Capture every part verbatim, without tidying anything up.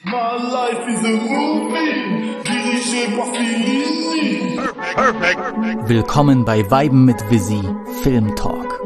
My life is a movie, dirigé par Fellini. Perfect. Perfect. Willkommen bei Weiben mit Visi, Film Talk.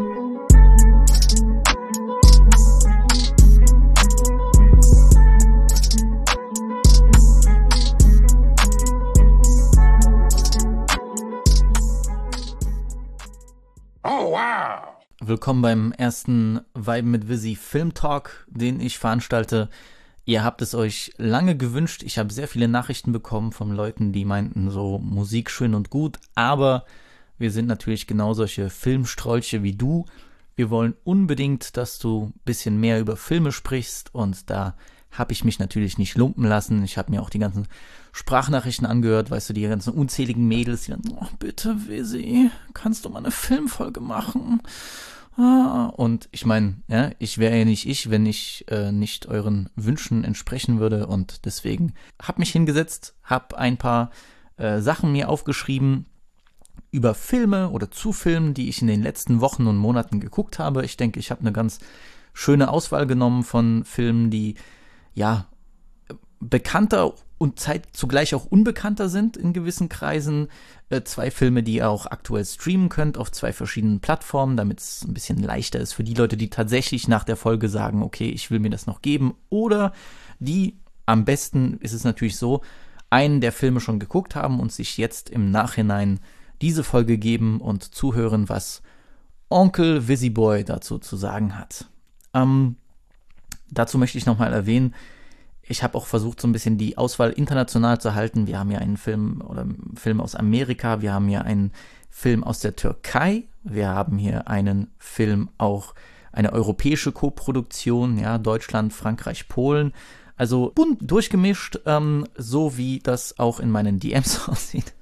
Oh wow! Willkommen beim ersten Weiben mit Visi Film Talk, den ich veranstalte. Ihr habt es euch lange gewünscht. Ich habe sehr viele Nachrichten bekommen von Leuten, die meinten so, Musik schön und gut, aber wir sind natürlich genau solche Filmstrolche wie du. Wir wollen unbedingt, dass du ein bisschen mehr über Filme sprichst, und da habe ich mich natürlich nicht lumpen lassen. Ich habe mir auch die ganzen Sprachnachrichten angehört, weißt du, die ganzen unzähligen Mädels, die dann, oh, bitte Visi, kannst du mal eine Filmfolge machen? Ah, und ich meine, ja, ich wäre ja nicht ich, wenn ich äh, nicht euren Wünschen entsprechen würde, und deswegen habe mich hingesetzt, habe ein paar äh, Sachen mir aufgeschrieben über Filme oder zu Filmen, die ich in den letzten Wochen und Monaten geguckt habe. Ich denke, ich habe eine ganz schöne Auswahl genommen von Filmen, die ja bekannter und zeit zugleich auch unbekannter sind in gewissen Kreisen. Äh, zwei Filme, die ihr auch aktuell streamen könnt auf zwei verschiedenen Plattformen, damit es ein bisschen leichter ist für die Leute, die tatsächlich nach der Folge sagen, okay, ich will mir das noch geben. Oder die, am besten ist es natürlich so, einen der Filme schon geguckt haben und sich jetzt im Nachhinein diese Folge geben und zuhören, was Onkel Visiboy dazu zu sagen hat. Ähm, dazu möchte ich nochmal erwähnen, ich habe auch versucht, so ein bisschen die Auswahl international zu halten. Wir haben ja einen Film oder einen Film aus Amerika, wir haben hier einen Film aus der Türkei, wir haben hier einen Film, auch eine europäische Koproduktion, ja, Deutschland, Frankreich, Polen. Also bunt durchgemischt, ähm, so wie das auch in meinen D Ms aussieht.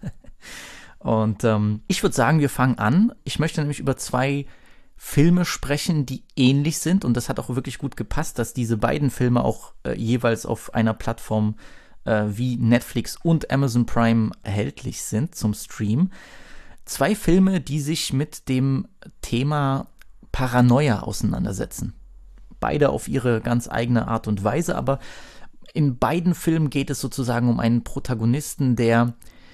Und ähm, ich würde sagen, wir fangen an. Ich möchte nämlich über zwei Filme sprechen, die ähnlich sind, und das hat auch wirklich gut gepasst, dass diese beiden Filme auch äh, jeweils auf einer Plattform äh, wie Netflix und Amazon Prime erhältlich sind zum Stream. Zwei Filme, die sich mit dem Thema Paranoia auseinandersetzen. Beide auf ihre ganz eigene Art und Weise, aber in beiden Filmen geht es sozusagen um einen Protagonisten, der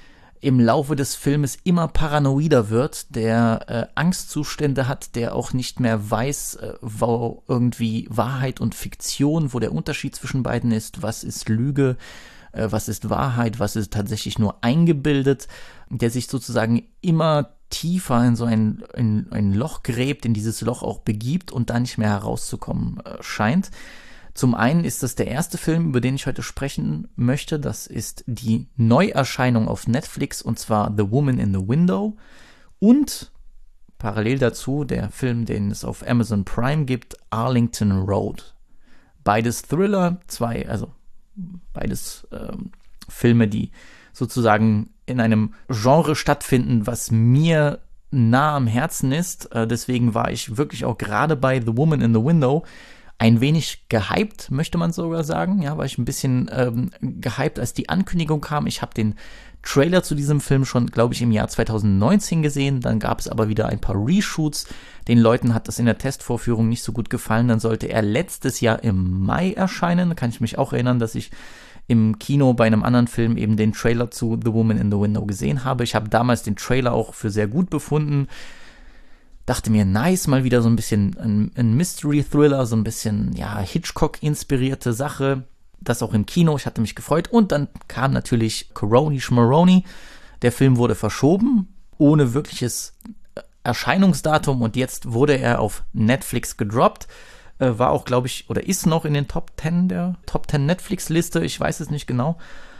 im Laufe des Filmes immer paranoider wird, der äh, Angstzustände hat, der auch nicht mehr weiß, äh, wo irgendwie Wahrheit und Fiktion, wo der Unterschied zwischen beiden ist, was ist Lüge, äh, was ist Wahrheit, was ist tatsächlich nur eingebildet, der sich sozusagen immer tiefer in so ein, in, ein Loch gräbt, in dieses Loch auch begibt und da nicht mehr herauszukommen äh, scheint. Zum einen ist das der erste Film, über den ich heute sprechen möchte. Das ist die Neuerscheinung auf Netflix, und zwar The Woman in the Window. Und parallel dazu der Film, den es auf Amazon Prime gibt, Arlington Road. Beides Thriller, zwei, also beides ähm, Filme, die sozusagen in einem Genre stattfinden, was mir nah am Herzen ist. Äh, deswegen war ich wirklich auch gerade bei The Woman in the Window ein wenig gehypt, möchte man sogar sagen. Ja, war ich ein bisschen ähm, gehypt, als die Ankündigung kam. Ich habe den Trailer zu diesem Film schon, glaube ich, im Jahr zwanzig neunzehn gesehen. Dann gab es aber wieder ein paar Reshoots. Den Leuten hat das in der Testvorführung nicht so gut gefallen. Dann sollte er letztes Jahr im Mai erscheinen. Da kann ich mich auch erinnern, dass ich im Kino bei einem anderen Film eben den Trailer zu The Woman in the Window gesehen habe. Ich habe damals den Trailer auch für sehr gut befunden. Dachte mir, nice, mal wieder so ein bisschen ein, ein Mystery-Thriller, so ein bisschen, ja, Hitchcock-inspirierte Sache. Das auch im Kino, ich hatte mich gefreut. Und dann kam natürlich Coroni Schmaroni. Der Film wurde verschoben, ohne wirkliches Erscheinungsdatum. Und jetzt wurde er auf Netflix gedroppt. Äh, war auch, glaube ich, oder ist noch in den Top zehn der Top zehn Netflix-Liste. Ich weiß es nicht genau.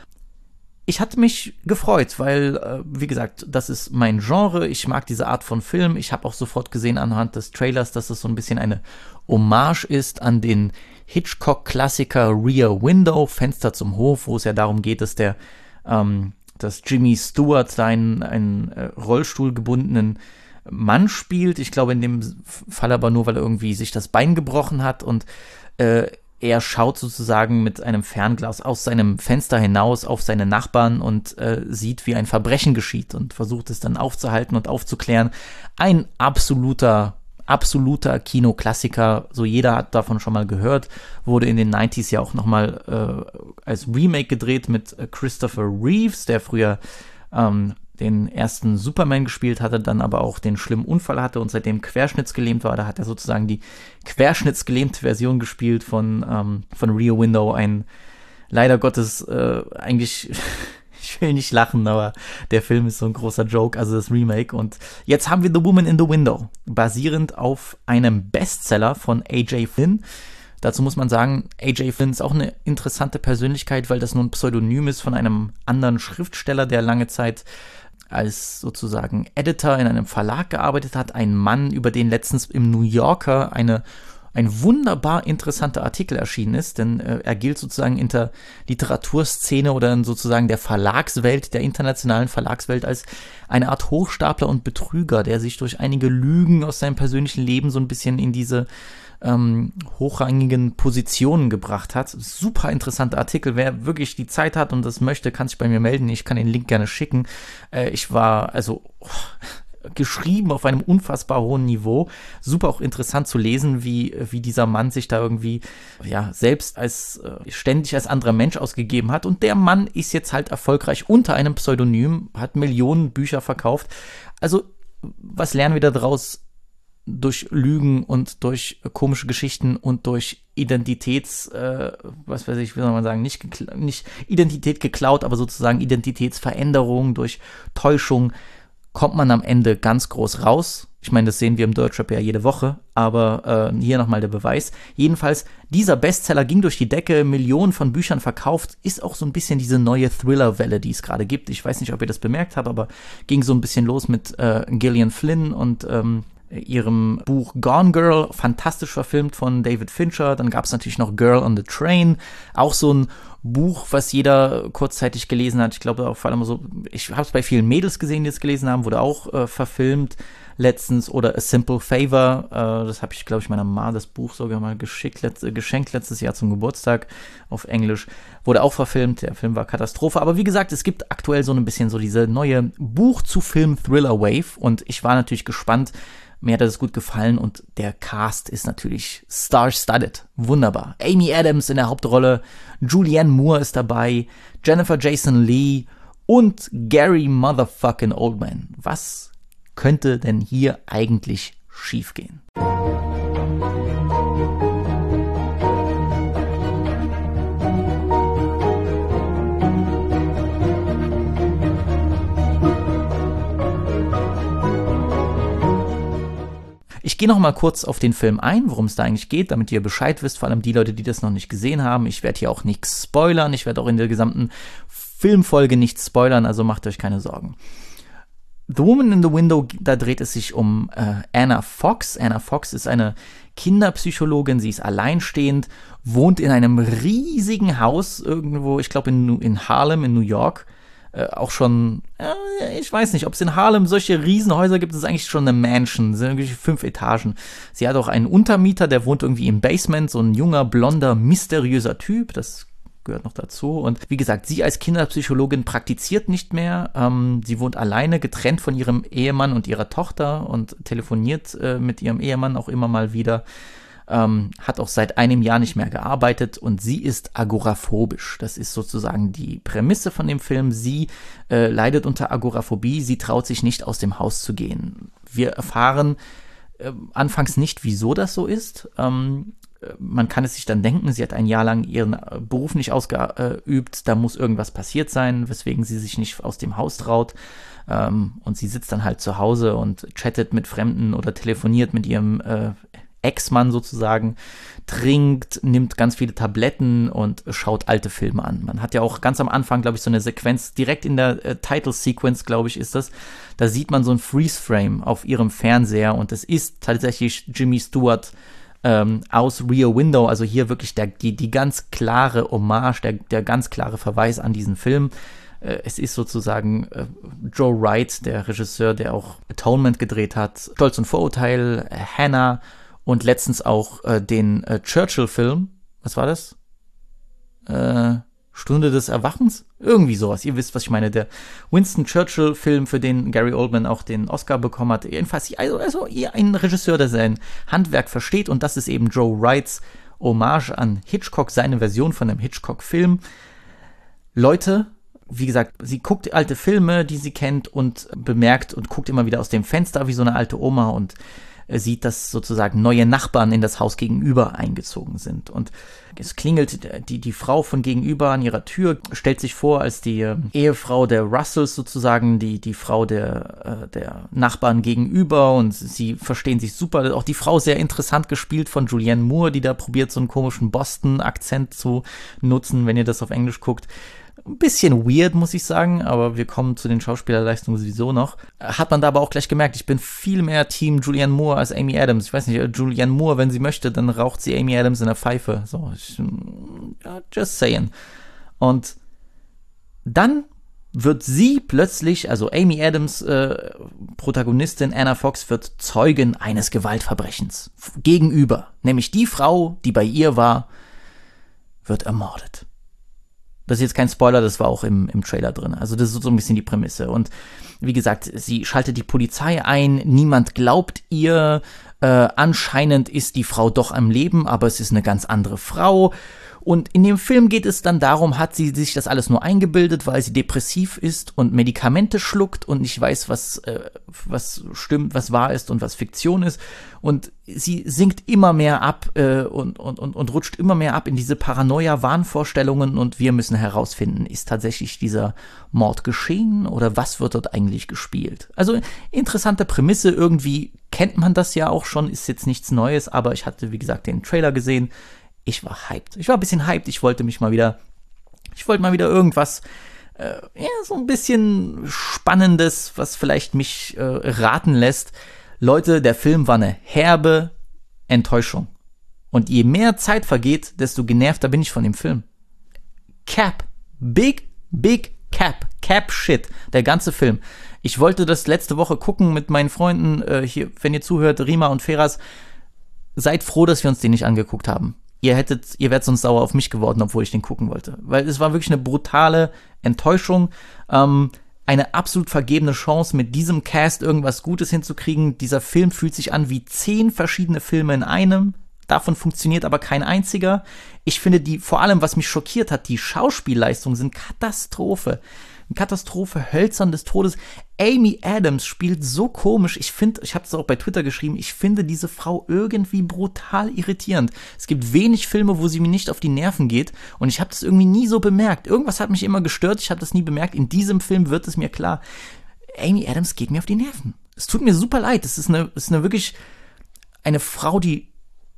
Ich hatte mich gefreut, weil, äh, wie gesagt, das ist mein Genre. Ich mag diese Art von Film. Ich habe auch sofort gesehen anhand des Trailers, dass es so ein bisschen eine Hommage ist an den Hitchcock-Klassiker Rear Window, Fenster zum Hof, wo es ja darum geht, dass der, ähm, dass Jimmy Stewart seinen einen äh, Rollstuhl gebundenen Mann spielt. Ich glaube in dem Fall aber nur, weil er irgendwie sich das Bein gebrochen hat, und äh, er schaut sozusagen mit einem Fernglas aus seinem Fenster hinaus auf seine Nachbarn und äh, sieht, wie ein Verbrechen geschieht, und versucht es dann aufzuhalten und aufzuklären. Ein absoluter absoluter Kinoklassiker, so jeder hat davon schon mal gehört, wurde in den neunziger ja auch nochmal äh, als Remake gedreht mit Christopher Reeves, der früher ähm, den ersten Superman gespielt hatte, dann aber auch den schlimmen Unfall hatte und seitdem querschnittsgelähmt war. Da hat er sozusagen die querschnittsgelähmte Version gespielt von, ähm, von Rear Window, ein leider Gottes äh, eigentlich... Ich will nicht lachen, aber der Film ist so ein großer Joke, also das Remake. Und jetzt haben wir The Woman in the Window, basierend auf einem Bestseller von A J Flynn. Dazu muss man sagen, A J Flynn ist auch eine interessante Persönlichkeit, weil das nur ein Pseudonym ist von einem anderen Schriftsteller, der lange Zeit als sozusagen Editor in einem Verlag gearbeitet hat. Ein Mann, über den letztens im New Yorker eine ein wunderbar interessanter Artikel erschienen ist, denn äh, er gilt sozusagen in der Literaturszene oder in sozusagen der Verlagswelt, der internationalen Verlagswelt als eine Art Hochstapler und Betrüger, der sich durch einige Lügen aus seinem persönlichen Leben so ein bisschen in diese ähm, hochrangigen Positionen gebracht hat. Super interessanter Artikel. Wer wirklich die Zeit hat und das möchte, kann sich bei mir melden. Ich kann den Link gerne schicken. Äh, ich war, also... Oh, geschrieben auf einem unfassbar hohen Niveau. Super auch interessant zu lesen, wie, wie dieser Mann sich da irgendwie ja selbst als äh, ständig als anderer Mensch ausgegeben hat. Und der Mann ist jetzt halt erfolgreich unter einem Pseudonym, hat Millionen Bücher verkauft. Also, was lernen wir da draus? Durch Lügen und durch komische Geschichten und durch Identitäts, äh, was weiß ich, wie soll man sagen, nicht, gekla- nicht Identität geklaut, aber sozusagen Identitätsveränderung, durch Täuschung, kommt man am Ende ganz groß raus. Ich meine, das sehen wir im Deutschrap ja jede Woche, aber äh, hier nochmal der Beweis. Jedenfalls, dieser Bestseller ging durch die Decke, Millionen von Büchern verkauft, ist auch so ein bisschen diese neue Thriller-Welle, die es gerade gibt. Ich weiß nicht, ob ihr das bemerkt habt, aber ging so ein bisschen los mit äh, Gillian Flynn und ähm, ihrem Buch Gone Girl, fantastisch verfilmt von David Fincher. Dann gab es natürlich noch Girl on the Train, auch so ein Buch, was jeder kurzzeitig gelesen hat. Ich glaube auch vor allem so, ich habe es bei vielen Mädels gesehen, die es gelesen haben, wurde auch äh, verfilmt letztens. Oder A Simple Favor, äh, das habe ich, glaube ich, meiner Mama das Buch sogar mal geschickt, letzt, äh, geschenkt letztes Jahr zum Geburtstag auf Englisch. Wurde auch verfilmt, der Film war Katastrophe. Aber wie gesagt, es gibt aktuell so ein bisschen so diese neue Buch-zu-Film-Thriller-Wave und ich war natürlich gespannt. Mir hat das gut gefallen und der Cast ist natürlich star-studded. Wunderbar. Amy Adams in der Hauptrolle, Julianne Moore ist dabei, Jennifer Jason Leigh und Gary Motherfucking Oldman. Was könnte denn hier eigentlich schiefgehen? Ich gehe noch mal kurz auf den Film ein, worum es da eigentlich geht, damit ihr Bescheid wisst, vor allem die Leute, die das noch nicht gesehen haben. Ich werde hier auch nichts spoilern, ich werde auch in der gesamten Filmfolge nichts spoilern, also macht euch keine Sorgen. The Woman in the Window, da dreht es sich um äh, Anna Fox. Anna Fox ist eine Kinderpsychologin, sie ist alleinstehend, wohnt in einem riesigen Haus irgendwo, ich glaube in, in Harlem in New York. Äh, auch schon, äh, ich weiß nicht, ob es in Harlem solche Riesenhäuser gibt, das ist eigentlich schon eine Mansion, das sind irgendwie fünf Etagen. Sie hat auch einen Untermieter, der wohnt irgendwie im Basement, so ein junger, blonder, mysteriöser Typ, das gehört noch dazu. Und wie gesagt, sie als Kinderpsychologin praktiziert nicht mehr, ähm, sie wohnt alleine, getrennt von ihrem Ehemann und ihrer Tochter und telefoniert äh, mit ihrem Ehemann auch immer mal wieder. Ähm, hat auch seit einem Jahr nicht mehr gearbeitet und sie ist agoraphobisch. Das ist sozusagen die Prämisse von dem Film. Sie äh, leidet unter Agoraphobie, sie traut sich nicht aus dem Haus zu gehen. Wir erfahren äh, anfangs nicht, wieso das so ist. Ähm, man kann es sich dann denken, sie hat ein Jahr lang ihren Beruf nicht ausgeübt, da muss irgendwas passiert sein, weswegen sie sich nicht aus dem Haus traut. Ähm, und sie sitzt dann halt zu Hause und chattet mit Fremden oder telefoniert mit ihrem äh, Ex-Mann sozusagen, trinkt, nimmt ganz viele Tabletten und schaut alte Filme an. Man hat ja auch ganz am Anfang, glaube ich, so eine Sequenz, direkt in der äh, Title-Sequence, glaube ich, ist das, da sieht man so ein Freeze-Frame auf ihrem Fernseher und es ist tatsächlich Jimmy Stewart ähm, aus Rear Window, also hier wirklich der, die, die ganz klare Hommage, der, der ganz klare Verweis an diesen Film. Äh, es ist sozusagen äh, Joe Wright, der Regisseur, der auch Atonement gedreht hat, Stolz und Vorurteil, äh, Hannah, und letztens auch äh, den äh, Churchill-Film, was war das? Äh, Stunde des Erwachens? Irgendwie sowas. Ihr wisst, was ich meine. Der Winston Churchill-Film, für den Gary Oldman auch den Oscar bekommen hat. Jedenfalls, also, also ein Regisseur, der sein Handwerk versteht. Und das ist eben Joe Wrights Hommage an Hitchcock, seine Version von einem Hitchcock-Film. Leute, wie gesagt, sie guckt alte Filme, die sie kennt und bemerkt und guckt immer wieder aus dem Fenster wie so eine alte Oma und sieht, dass sozusagen neue Nachbarn in das Haus gegenüber eingezogen sind. Und es klingelt die, die Frau von gegenüber an ihrer Tür, stellt sich vor als die äh, Ehefrau der Russells sozusagen, die, die Frau der, äh, der Nachbarn gegenüber, und sie verstehen sich super. Auch die Frau sehr interessant gespielt von Julianne Moore, die da probiert, so einen komischen Boston-Akzent zu nutzen, wenn ihr das auf Englisch guckt. Ein bisschen weird, muss ich sagen, aber wir kommen zu den Schauspielerleistungen sowieso noch. Hat man da aber auch gleich gemerkt, ich bin viel mehr Team Julianne Moore als Amy Adams. Ich weiß nicht, Julianne Moore, wenn sie möchte, dann raucht sie Amy Adams in der Pfeife. So, ich, just saying. Und dann wird sie plötzlich, also Amy Adams, äh, Protagonistin Anna Fox, wird Zeugin eines Gewaltverbrechens gegenüber. Nämlich die Frau, die bei ihr war, wird ermordet. Das ist jetzt kein Spoiler, das war auch im, im Trailer drin. Also das ist so ein bisschen die Prämisse. Und wie gesagt, sie schaltet die Polizei ein, niemand glaubt ihr. Äh, anscheinend ist die Frau doch am Leben, aber es ist eine ganz andere Frau. Und in dem Film geht es dann darum, hat sie sich das alles nur eingebildet, weil sie depressiv ist und Medikamente schluckt und nicht weiß, was, äh, was stimmt, was wahr ist und was Fiktion ist. Und sie sinkt immer mehr ab äh, und, und, und, und rutscht immer mehr ab in diese Paranoia-Wahnvorstellungen, und wir müssen herausfinden, ist tatsächlich dieser Mord geschehen oder was wird dort eigentlich gespielt? Also interessante Prämisse, irgendwie kennt man das ja auch schon, ist jetzt nichts Neues, aber ich hatte, wie gesagt, den Trailer gesehen. Ich war hyped. Ich war ein bisschen hyped. Ich wollte mich mal wieder, ich wollte mal wieder irgendwas, äh, ja, so ein bisschen Spannendes, was vielleicht mich äh, raten lässt. Leute, der Film war eine herbe Enttäuschung. Und je mehr Zeit vergeht, desto genervter bin ich von dem Film. Cap. Big, big Cap. Cap Shit. Der ganze Film. Ich wollte das letzte Woche gucken mit meinen Freunden, äh, hier, wenn ihr zuhört, Rima und Feras. Seid froh, dass wir uns den nicht angeguckt haben. Ihr hättet, ihr wärt sonst sauer auf mich geworden, obwohl ich den gucken wollte. Weil es war wirklich eine brutale Enttäuschung. Ähm, eine absolut vergebene Chance, mit diesem Cast irgendwas Gutes hinzukriegen. Dieser Film fühlt sich an wie zehn verschiedene Filme in einem. Davon funktioniert aber kein einziger. Ich finde die, vor allem, was mich schockiert hat, die Schauspielleistungen sind Katastrophe. Katastrophe, hölzern des Todes. Amy Adams spielt so komisch. Ich finde, ich habe es auch bei Twitter geschrieben, ich finde diese Frau irgendwie brutal irritierend. Es gibt wenig Filme, wo sie mir nicht auf die Nerven geht, und ich habe das irgendwie nie so bemerkt. Irgendwas hat mich immer gestört, ich habe das nie bemerkt. In diesem Film wird es mir klar. Amy Adams geht mir auf die Nerven. Es tut mir super leid. Es ist eine, es ist eine wirklich eine Frau, die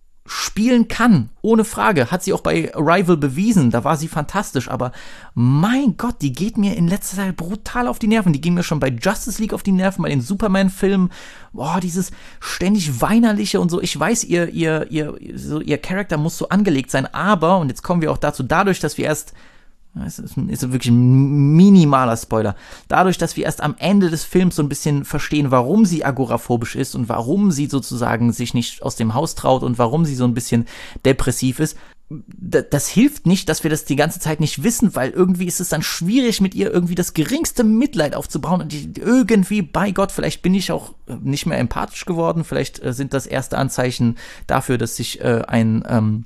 spielen kann, ohne Frage. Hat sie auch bei Arrival bewiesen, da war sie fantastisch, aber mein Gott, die geht mir in letzter Zeit brutal auf die Nerven. Die ging mir schon bei Justice League auf die Nerven, bei den Superman-Filmen. Boah, dieses ständig Weinerliche und so. Ich weiß, ihr, ihr, ihr, so, ihr Charakter muss so angelegt sein, aber, und jetzt kommen wir auch dazu, dadurch, dass wir erst, es ist, ist wirklich ein minimaler Spoiler. Dadurch, dass wir erst am Ende des Films so ein bisschen verstehen, warum sie agoraphobisch ist und warum sie sozusagen sich nicht aus dem Haus traut und warum sie so ein bisschen depressiv ist, d- das hilft nicht, dass wir das die ganze Zeit nicht wissen, weil irgendwie ist es dann schwierig, mit ihr irgendwie das geringste Mitleid aufzubauen, und die, irgendwie, bei Gott, vielleicht bin ich auch nicht mehr empathisch geworden, vielleicht äh, sind das erste Anzeichen dafür, dass ich äh, ein ähm,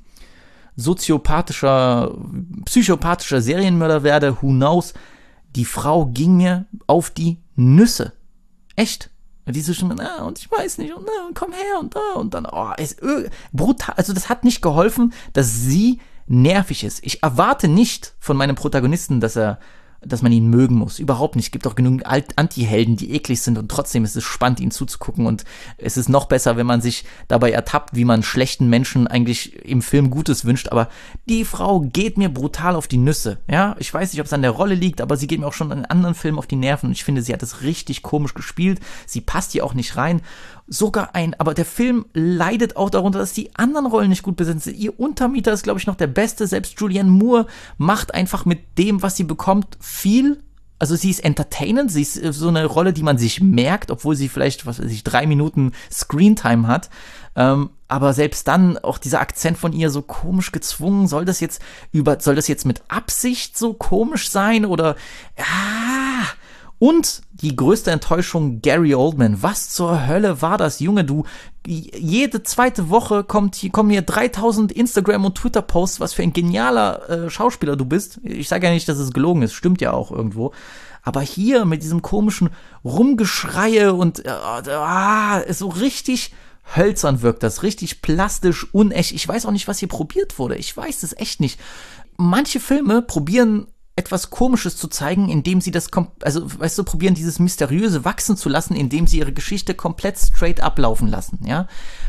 soziopathischer, psychopathischer Serienmörder werde, who knows. Die Frau ging mir auf die Nüsse. Echt. Diese Stimme, na, und ich weiß nicht, und na, komm her, und da, und dann, oh, ist öh, brutal. Also das hat nicht geholfen, dass sie nervig ist. Ich erwarte nicht von meinem Protagonisten, dass er dass man ihn mögen muss. Überhaupt nicht. Es gibt auch genug Anti-Helden, die eklig sind, und trotzdem ist es spannend, ihnen zuzugucken, und es ist noch besser, wenn man sich dabei ertappt, wie man schlechten Menschen eigentlich im Film Gutes wünscht, aber die Frau geht mir brutal auf die Nüsse. Ja, ich weiß nicht, ob es an der Rolle liegt, aber sie geht mir auch schon in anderen Filmen auf die Nerven, und ich finde, sie hat es richtig komisch gespielt. Sie passt hier auch nicht rein. Sogar ein, aber der Film leidet auch darunter, dass die anderen Rollen nicht gut besetzt sind. Ihr Untermieter ist, glaube ich, noch der Beste. Selbst Julianne Moore macht einfach mit dem, was sie bekommt, viel. also sie ist entertainend, sie ist so eine Rolle, die man sich merkt, obwohl sie vielleicht, was weiß ich, drei Minuten Screentime hat. Ähm, aber selbst dann auch dieser Akzent von ihr so komisch gezwungen, soll das jetzt über, soll das jetzt mit Absicht so komisch sein oder, ah, und die größte Enttäuschung, Gary Oldman. Was zur Hölle war das, Junge? Du, jede zweite Woche kommt hier, kommen hier dreitausend Instagram- und Twitter-Posts, was für ein genialer äh, Schauspieler du bist. Ich sage ja nicht, dass es gelogen ist, stimmt ja auch irgendwo. Aber hier mit diesem komischen Rumgeschreie und äh, ah, so richtig hölzern wirkt das, richtig plastisch, unecht. Ich weiß auch nicht, was hier probiert wurde. Ich weiß es echt nicht. Manche Filme probieren etwas Komisches zu zeigen, indem sie das, also, weißt du, probieren dieses Mysteriöse wachsen zu lassen, indem sie ihre Geschichte komplett straight ablaufen lassen, ja.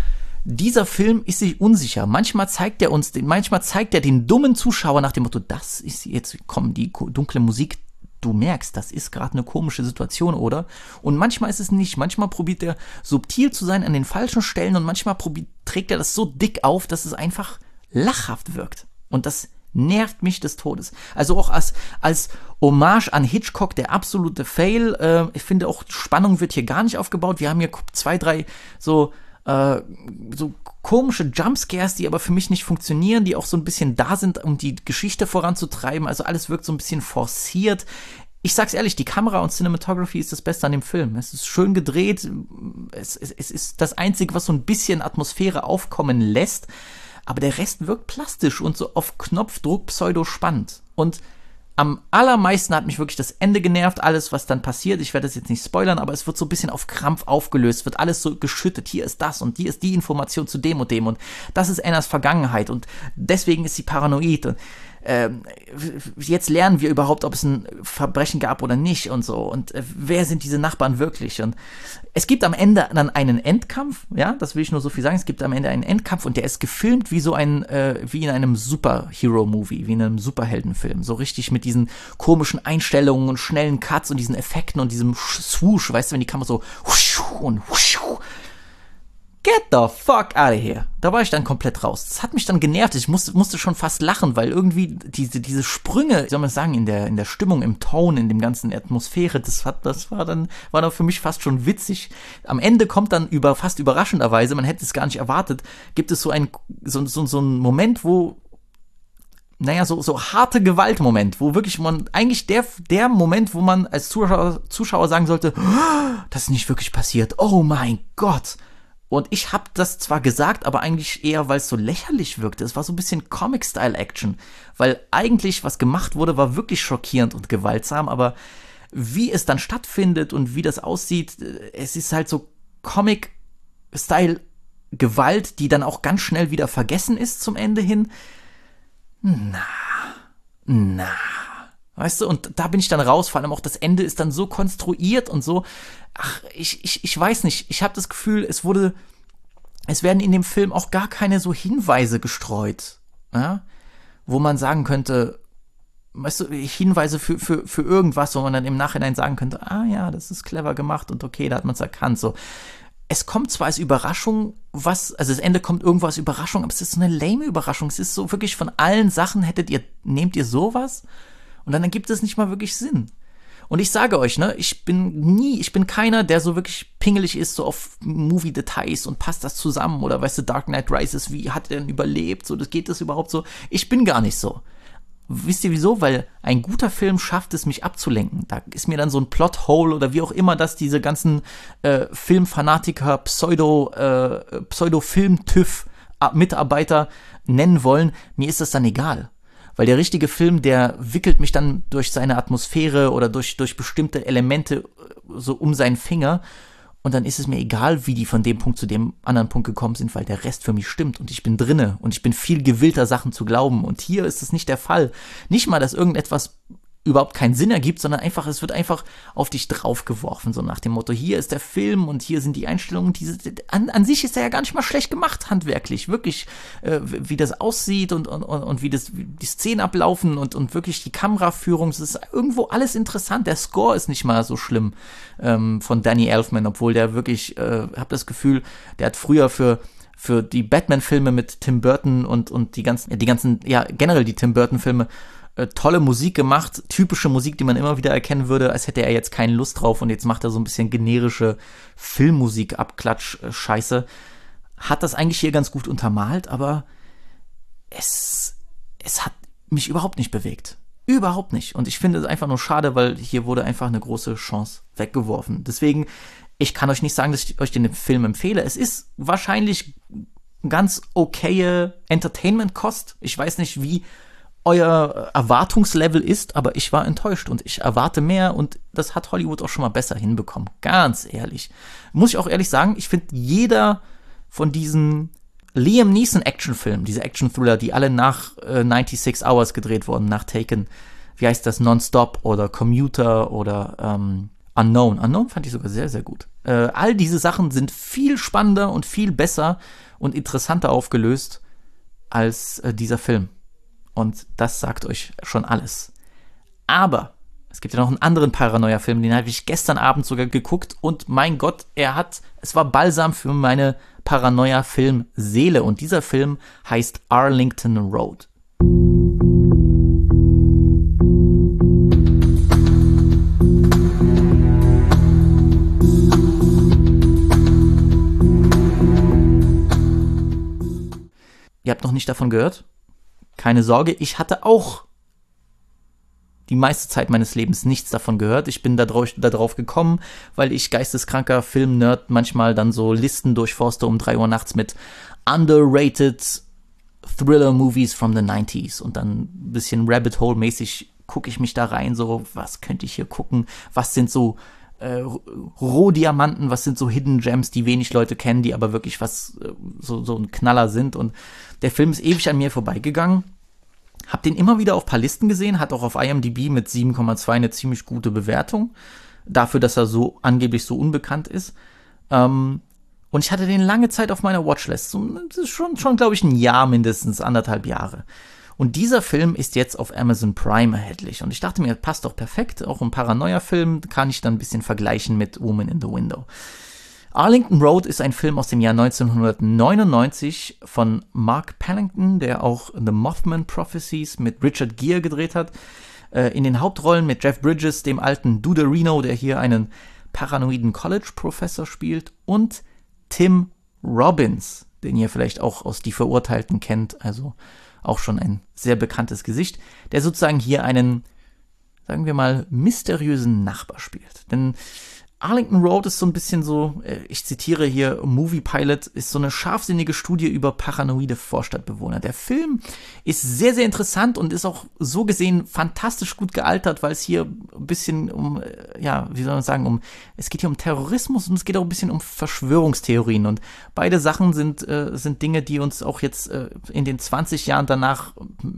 Dieser Film ist sich unsicher. Manchmal zeigt er uns, den, manchmal zeigt er den dummen Zuschauer nach dem Motto, das ist jetzt, komm, die dunkle Musik, du merkst, das ist gerade eine komische Situation, oder? Und manchmal ist es nicht. Manchmal probiert er subtil zu sein an den falschen Stellen und manchmal probiert, trägt er das so dick auf, dass es einfach lachhaft wirkt. Und das nervt mich des Todes. Also auch als, als Hommage an Hitchcock, der absolute Fail. Äh, ich finde auch, Spannung wird hier gar nicht aufgebaut. Wir haben hier zwei, drei so, äh, so komische Jumpscares, die aber für mich nicht funktionieren, die auch so ein bisschen da sind, um die Geschichte voranzutreiben. Also alles wirkt so ein bisschen forciert. Ich sag's ehrlich, die Kamera und Cinematography ist das Beste an dem Film. Es ist schön gedreht. Es, es, es ist das Einzige, was so ein bisschen Atmosphäre aufkommen lässt. Aber der Rest wirkt plastisch und so auf Knopfdruck pseudo-spannend. Und am allermeisten hat mich wirklich das Ende genervt, alles, was dann passiert. Ich werde das jetzt nicht spoilern, aber es wird so ein bisschen auf Krampf aufgelöst, wird alles so geschüttet. Hier ist das und hier ist die Information zu dem und dem und das ist Annas Vergangenheit und deswegen ist sie paranoid und ähm, jetzt lernen wir überhaupt, ob es ein Verbrechen gab oder nicht und so und äh, wer sind diese Nachbarn wirklich und es gibt am Ende dann einen Endkampf, ja, das will ich nur so viel sagen, es gibt am Ende einen Endkampf und der ist gefilmt wie so ein, äh, wie in einem Superhero-Movie, wie in einem Superheldenfilm, so richtig mit diesen komischen Einstellungen und schnellen Cuts und diesen Effekten und diesem Swoosh, weißt du, wenn die Kamera so und get the fuck out of here. Da war ich dann komplett raus. Das hat mich dann genervt. Ich musste, musste schon fast lachen, weil irgendwie diese, diese Sprünge, wie soll man sagen, in der, in der Stimmung, im Ton, in dem ganzen Atmosphäre, das hat, das war dann, war dann für mich fast schon witzig. Am Ende kommt dann über, fast überraschenderweise, man hätte es gar nicht erwartet, gibt es so ein, so, so, so ein Moment, wo, naja, so, so harte Gewaltmoment, wo wirklich man, eigentlich der, der Moment, wo man als Zuschauer, Zuschauer sagen sollte, oh, das ist nicht wirklich passiert. Oh mein Gott. Und ich habe das zwar gesagt, aber eigentlich eher, weil es so lächerlich wirkte. Es war so ein bisschen Comic-Style-Action. Weil eigentlich, was gemacht wurde, war wirklich schockierend und gewaltsam. Aber wie es dann stattfindet und wie das aussieht, es ist halt so Comic-Style-Gewalt, die dann auch ganz schnell wieder vergessen ist zum Ende hin. Na, na. Weißt du, und da bin ich dann raus, vor allem auch das Ende ist dann so konstruiert und so, ach, ich, ich, ich weiß nicht, ich habe das Gefühl, es wurde, es werden in dem Film auch gar keine so Hinweise gestreut, ja, wo man sagen könnte, weißt du, Hinweise für, für, für irgendwas, wo man dann im Nachhinein sagen könnte, ah ja, das ist clever gemacht und okay, da hat man es erkannt, so. Es kommt zwar als Überraschung, was, also das Ende kommt irgendwo als Überraschung, aber es ist so eine lame Überraschung, es ist so wirklich von allen Sachen, hättet ihr, nehmt ihr sowas? Und dann ergibt es nicht mal wirklich Sinn. Und ich sage euch, ne, ich bin nie, ich bin keiner, der so wirklich pingelig ist, so auf Movie-Details und passt das zusammen oder weißt du, Dark Knight Rises, wie hat er denn überlebt, so, das geht das überhaupt so? Ich bin gar nicht so. Wisst ihr wieso? Weil ein guter Film schafft es, mich abzulenken. Da ist mir dann so ein Plothole oder wie auch immer das diese ganzen äh, Filmfanatiker, Pseudo, äh, Pseudo-Film-TÜV-Mitarbeiter nennen wollen. Mir ist das dann egal. Weil der richtige Film, der wickelt mich dann durch seine Atmosphäre oder durch, durch bestimmte Elemente so um seinen Finger und dann ist es mir egal, wie die von dem Punkt zu dem anderen Punkt gekommen sind, weil der Rest für mich stimmt und ich bin drinne und ich bin viel gewillter, Sachen zu glauben und hier ist es nicht der Fall. Nicht mal, dass irgendetwas überhaupt keinen Sinn ergibt, sondern einfach, es wird einfach auf dich draufgeworfen, so nach dem Motto, hier ist der Film und hier sind die Einstellungen, diese, an, an sich ist er ja gar nicht mal schlecht gemacht, handwerklich, wirklich, äh, wie das aussieht und, und, und wie das, wie die Szenen ablaufen und, und wirklich die Kameraführung, es ist irgendwo alles interessant, der Score ist nicht mal so schlimm, ähm, von Danny Elfman, obwohl der wirklich, äh, hab das Gefühl, der hat früher für für die Batman-Filme mit Tim Burton und, und die ganzen, die ganzen, ja, generell die Tim Burton-Filme, äh, tolle Musik gemacht, typische Musik, die man immer wieder erkennen würde, als hätte er jetzt keine Lust drauf und jetzt macht er so ein bisschen generische Filmmusik, Abklatsch, äh, Scheiße. Hat das eigentlich hier ganz gut untermalt, aber es, es hat mich überhaupt nicht bewegt. Überhaupt nicht. Und ich finde es einfach nur schade, weil hier wurde einfach eine große Chance weggeworfen. Deswegen, ich kann euch nicht sagen, dass ich euch den Film empfehle. Es ist wahrscheinlich ganz okaye Entertainment-Kost. Ich weiß nicht, wie euer Erwartungslevel ist, aber ich war enttäuscht und ich erwarte mehr und das hat Hollywood auch schon mal besser hinbekommen. Ganz ehrlich. Muss ich auch ehrlich sagen, ich finde, jeder von diesen Liam Neeson Actionfilmen, diese Action-Thriller, die alle nach äh, sechsundneunzig Hours gedreht wurden, nach Taken, wie heißt das, Nonstop oder Commuter oder ähm, Unknown. Unknown fand ich sogar sehr, sehr gut. Äh, all diese Sachen sind viel spannender und viel besser und interessanter aufgelöst als äh, dieser Film. Und das sagt euch schon alles. Aber es gibt ja noch einen anderen Paranoia-Film, den habe ich gestern Abend sogar geguckt und mein Gott, er hat, es war Balsam für meine Paranoia-Film-Seele und dieser Film heißt Arlington Road. Ihr habt noch nicht davon gehört? Keine Sorge, ich hatte auch die meiste Zeit meines Lebens nichts davon gehört. Ich bin da drauf, da drauf gekommen, weil ich geisteskranker Film-Nerd manchmal dann so Listen durchforste um drei Uhr nachts mit underrated Thriller-Movies from the nineties und dann ein bisschen Rabbit-Hole-mäßig gucke ich mich da rein, so, was könnte ich hier gucken, was sind so äh, Rohdiamanten, was sind so Hidden Gems, die wenig Leute kennen, die aber wirklich was, äh, so, so ein Knaller sind und der Film ist ewig an mir vorbeigegangen. Hab den immer wieder auf ein paar Listen gesehen, hat auch auf I M D B mit sieben Komma zwei eine ziemlich gute Bewertung. Dafür, dass er so angeblich so unbekannt ist. Ähm, und ich hatte den lange Zeit auf meiner Watchlist. So, das ist schon, schon glaube ich, ein Jahr mindestens, anderthalb Jahre. Und dieser Film ist jetzt auf Amazon Prime erhältlich. Und ich dachte mir, passt doch perfekt. Auch ein Paranoia-Film kann ich dann ein bisschen vergleichen mit Woman in the Window. Arlington Road ist ein Film aus dem Jahr neunzehnhundertneunundneunzig von Mark Pellington, der auch The Mothman Prophecies mit Richard Gere gedreht hat. Äh, in den Hauptrollen mit Jeff Bridges, dem alten Duderino, der hier einen paranoiden College-Professor spielt, und Tim Robbins, den ihr vielleicht auch aus Die Verurteilten kennt, also auch schon ein sehr bekanntes Gesicht, der sozusagen hier einen, sagen wir mal, mysteriösen Nachbar spielt. Denn Arlington Road ist so ein bisschen so, ich zitiere hier, Movie Pilot, ist so eine scharfsinnige Studie über paranoide Vorstadtbewohner. Der Film ist sehr, sehr interessant und ist auch so gesehen fantastisch gut gealtert, weil es hier ein bisschen um, ja, wie soll man sagen, um, es geht hier um Terrorismus und es geht auch ein bisschen um Verschwörungstheorien und beide Sachen sind, äh, sind Dinge, die uns auch jetzt äh, in den zwanzig Jahren danach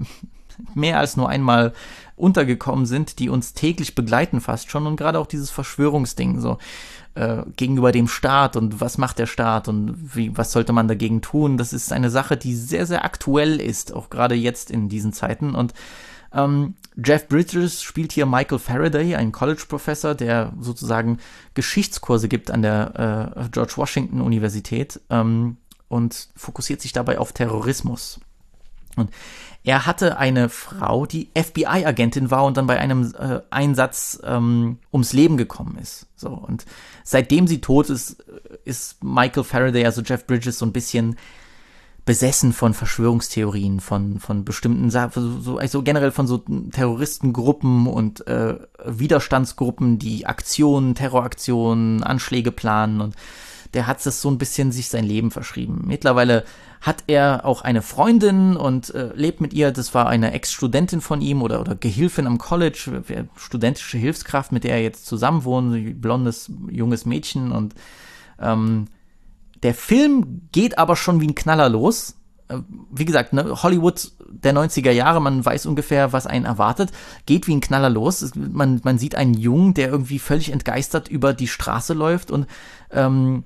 mehr als nur einmal untergekommen sind, die uns täglich begleiten fast schon und gerade auch dieses Verschwörungsding so äh, gegenüber dem Staat und was macht der Staat und wie, was sollte man dagegen tun, das ist eine Sache, die sehr, sehr aktuell ist, auch gerade jetzt in diesen Zeiten und ähm, Jeff Bridges spielt hier Michael Faraday, einen College-Professor, der sozusagen Geschichtskurse gibt an der äh, George Washington Universität ähm, und fokussiert sich dabei auf Terrorismus. Und er hatte eine Frau, die F B I-Agentin war und dann bei einem äh, Einsatz ähm, ums Leben gekommen ist. So, und seitdem sie tot ist, ist Michael Faraday, also Jeff Bridges, so ein bisschen besessen von Verschwörungstheorien, von, von bestimmten Sachen, so, also generell von so Terroristengruppen und äh, Widerstandsgruppen, die Aktionen, Terroraktionen, Anschläge planen und der hat es so ein bisschen sich sein Leben verschrieben. Mittlerweile hat er auch eine Freundin und äh, lebt mit ihr. Das war eine Ex-Studentin von ihm oder, oder Gehilfin am College, studentische Hilfskraft, mit der er jetzt zusammen wohnt, ein blondes, junges Mädchen. Und ähm, der Film geht aber schon wie ein Knaller los. Äh, wie gesagt, ne, Hollywood der neunziger Jahre, man weiß ungefähr, was einen erwartet, geht wie ein Knaller los. Es, man, man sieht einen Jungen, der irgendwie völlig entgeistert über die Straße läuft und ähm,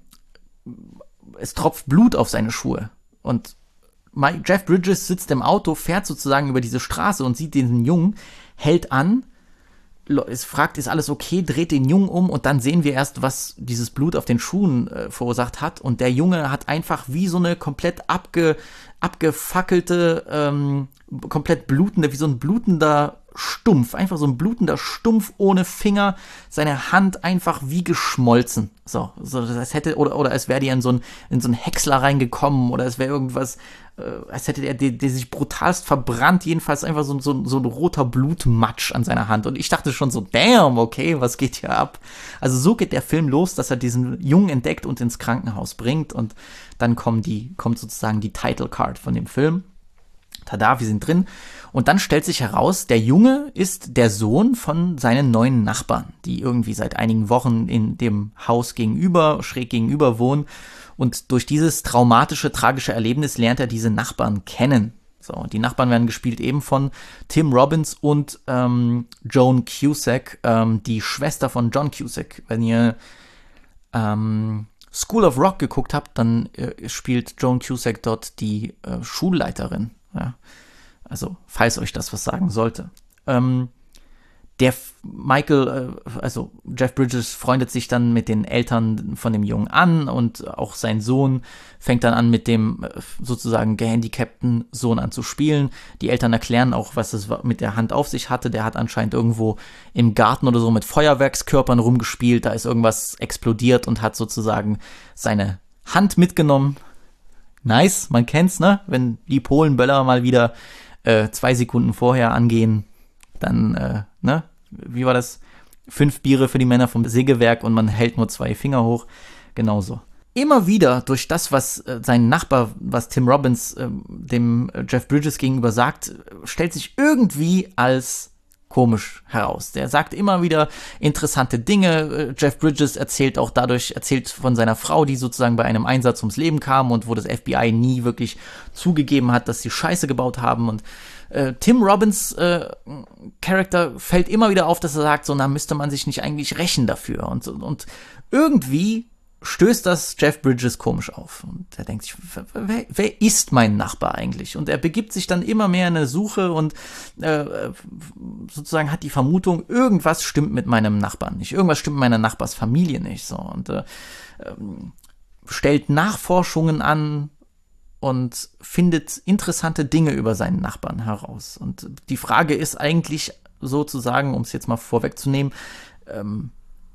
es tropft Blut auf seine Schuhe. Und Jeff Bridges sitzt im Auto, fährt sozusagen über diese Straße und sieht diesen Jungen, hält an, es fragt, ist alles okay, dreht den Jungen um und dann sehen wir erst, was dieses Blut auf den Schuhen äh, verursacht hat. Und der Junge hat einfach wie so eine komplett abge, abgefackelte, ähm, komplett blutende, wie so ein blutender stumpf, einfach so ein blutender Stumpf ohne Finger, seine Hand einfach wie geschmolzen. So, so das hätte, oder, oder als wäre die in so ein, in so ein Häcksler reingekommen, oder es wäre irgendwas, äh, als hätte der, der, der sich brutalst verbrannt, jedenfalls einfach so, so, so ein roter Blutmatsch an seiner Hand. Und ich dachte schon so, damn, okay, was geht hier ab? Also so geht der Film los, dass er diesen Jungen entdeckt und ins Krankenhaus bringt, und dann kommen die, kommt sozusagen die Title Card von dem Film. Tada, wir sind drin. Und dann stellt sich heraus, der Junge ist der Sohn von seinen neuen Nachbarn, die irgendwie seit einigen Wochen in dem Haus gegenüber, schräg gegenüber wohnen. Und durch dieses traumatische, tragische Erlebnis lernt er diese Nachbarn kennen. So, und die Nachbarn werden gespielt eben von Tim Robbins und ähm, Joan Cusack, ähm, die Schwester von John Cusack. Wenn ihr ähm, School of Rock geguckt habt, dann äh, spielt Joan Cusack dort die äh, Schulleiterin. Ja, also, falls euch das was sagen sollte. Ähm, der F- Michael, äh, also Jeff Bridges freundet sich dann mit den Eltern von dem Jungen an, und auch sein Sohn fängt dann an, mit dem äh, sozusagen gehandicapten Sohn an zu spielen. Die Eltern erklären auch, was es mit der Hand auf sich hatte. Der hat anscheinend irgendwo im Garten oder so mit Feuerwerkskörpern rumgespielt. Da ist irgendwas explodiert und hat sozusagen seine Hand mitgenommen. Nice, man kennt's, ne? Wenn die Polenböller mal wieder äh, zwei Sekunden vorher angehen, dann, äh, ne? Wie war das? Fünf Biere für die Männer vom Sägewerk und man hält nur zwei Finger hoch. Genauso. Immer wieder durch das, was äh, sein Nachbar, was Tim Robbins äh, dem äh, Jeff Bridges gegenüber sagt, stellt sich irgendwie als komisch heraus. Der sagt immer wieder interessante Dinge. Jeff Bridges erzählt auch dadurch, erzählt von seiner Frau, die sozusagen bei einem Einsatz ums Leben kam und wo das F B I nie wirklich zugegeben hat, dass sie Scheiße gebaut haben. Und äh, Tim Robbins äh, Charakter fällt immer wieder auf, dass er sagt, so, na, müsste man sich nicht eigentlich rächen dafür. Und, und irgendwie stößt das Jeff Bridges komisch auf. Und er denkt sich, wer, wer ist mein Nachbar eigentlich? Und er begibt sich dann immer mehr in eine Suche und äh, sozusagen hat die Vermutung, irgendwas stimmt mit meinem Nachbarn nicht. Irgendwas stimmt mit meiner Nachbarsfamilie nicht. So. Und äh, ähm, stellt Nachforschungen an und findet interessante Dinge über seinen Nachbarn heraus. Und die Frage ist eigentlich sozusagen, um es jetzt mal vorwegzunehmen, ähm,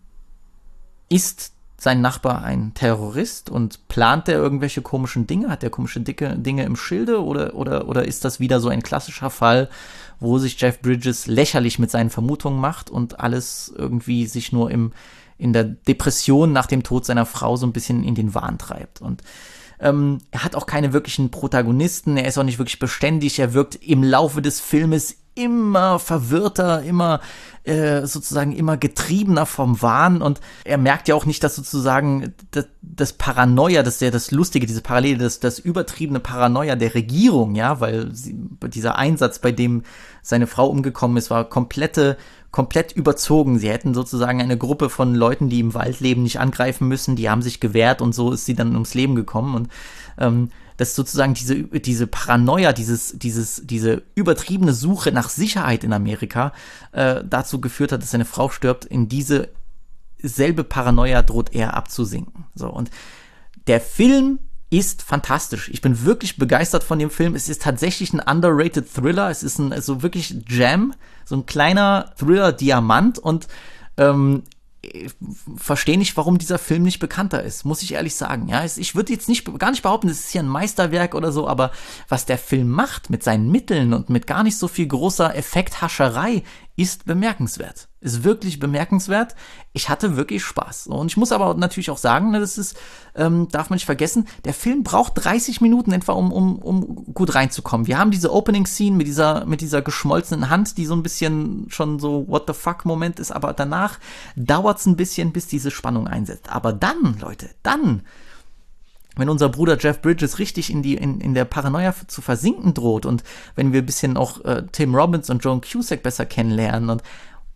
ist sein Nachbar ein Terrorist und plant der irgendwelche komischen Dinge? Hat der komische dicke Dinge im Schilde? Oder, oder, oder ist das wieder so ein klassischer Fall, wo sich Jeff Bridges lächerlich mit seinen Vermutungen macht und alles irgendwie sich nur im, in der Depression nach dem Tod seiner Frau so ein bisschen in den Wahn treibt? Und ähm, er hat auch keine wirklichen Protagonisten, er ist auch nicht wirklich beständig, er wirkt im Laufe des Filmes immer verwirrter, immer äh, sozusagen immer getriebener vom Wahn, und er merkt ja auch nicht, dass sozusagen das, das Paranoia, das ist ja das Lustige, diese Parallele, das, das übertriebene Paranoia der Regierung, ja, weil sie, dieser Einsatz, bei dem seine Frau umgekommen ist, war komplette, komplett überzogen. Sie hätten sozusagen eine Gruppe von Leuten, die im Wald leben, nicht angreifen müssen, die haben sich gewehrt und so ist sie dann ums Leben gekommen, und ähm, dass sozusagen diese, diese Paranoia, dieses, dieses, diese übertriebene Suche nach Sicherheit in Amerika äh, dazu geführt hat, dass seine Frau stirbt. In diese selbe Paranoia droht er abzusinken. So, und der Film ist fantastisch. Ich bin wirklich begeistert von dem Film. Es ist tatsächlich ein underrated Thriller. Es ist ein, also wirklich Jam, so ein kleiner Thriller-Diamant, und ähm, verstehe nicht, warum dieser Film nicht bekannter ist, muss ich ehrlich sagen. Ja, ich würde jetzt nicht, gar nicht behaupten, es ist hier ein Meisterwerk oder so, aber was der Film macht mit seinen Mitteln und mit gar nicht so viel großer Effekthascherei, ist bemerkenswert. Ist wirklich bemerkenswert. Ich hatte wirklich Spaß. Und ich muss aber natürlich auch sagen, das ist, ähm, darf man nicht vergessen, der Film braucht dreißig Minuten etwa, um, um, um gut reinzukommen. Wir haben diese Opening-Scene mit dieser, mit dieser geschmolzenen Hand, die so ein bisschen schon so what the fuck Moment ist, aber danach dauert es ein bisschen, bis diese Spannung einsetzt. Aber dann, Leute, dann, wenn unser Bruder Jeff Bridges richtig in die in, in der Paranoia zu versinken droht, und wenn wir ein bisschen auch äh, Tim Robbins und Joan Cusack besser kennenlernen, und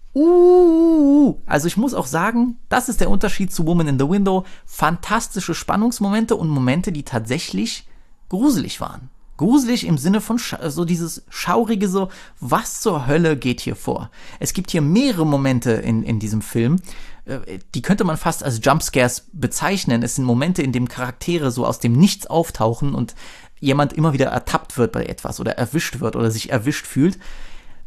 uh, also ich muss auch sagen, das ist der Unterschied zu Woman in the Window. Fantastische Spannungsmomente und Momente, die tatsächlich gruselig waren. Gruselig im Sinne von scha- so dieses schaurige, so, was zur Hölle geht hier vor? Es gibt hier mehrere Momente in, in diesem Film, äh, die könnte man fast als Jumpscares bezeichnen. Es sind Momente, in denen Charaktere so aus dem Nichts auftauchen und jemand immer wieder ertappt wird bei etwas oder erwischt wird oder sich erwischt fühlt.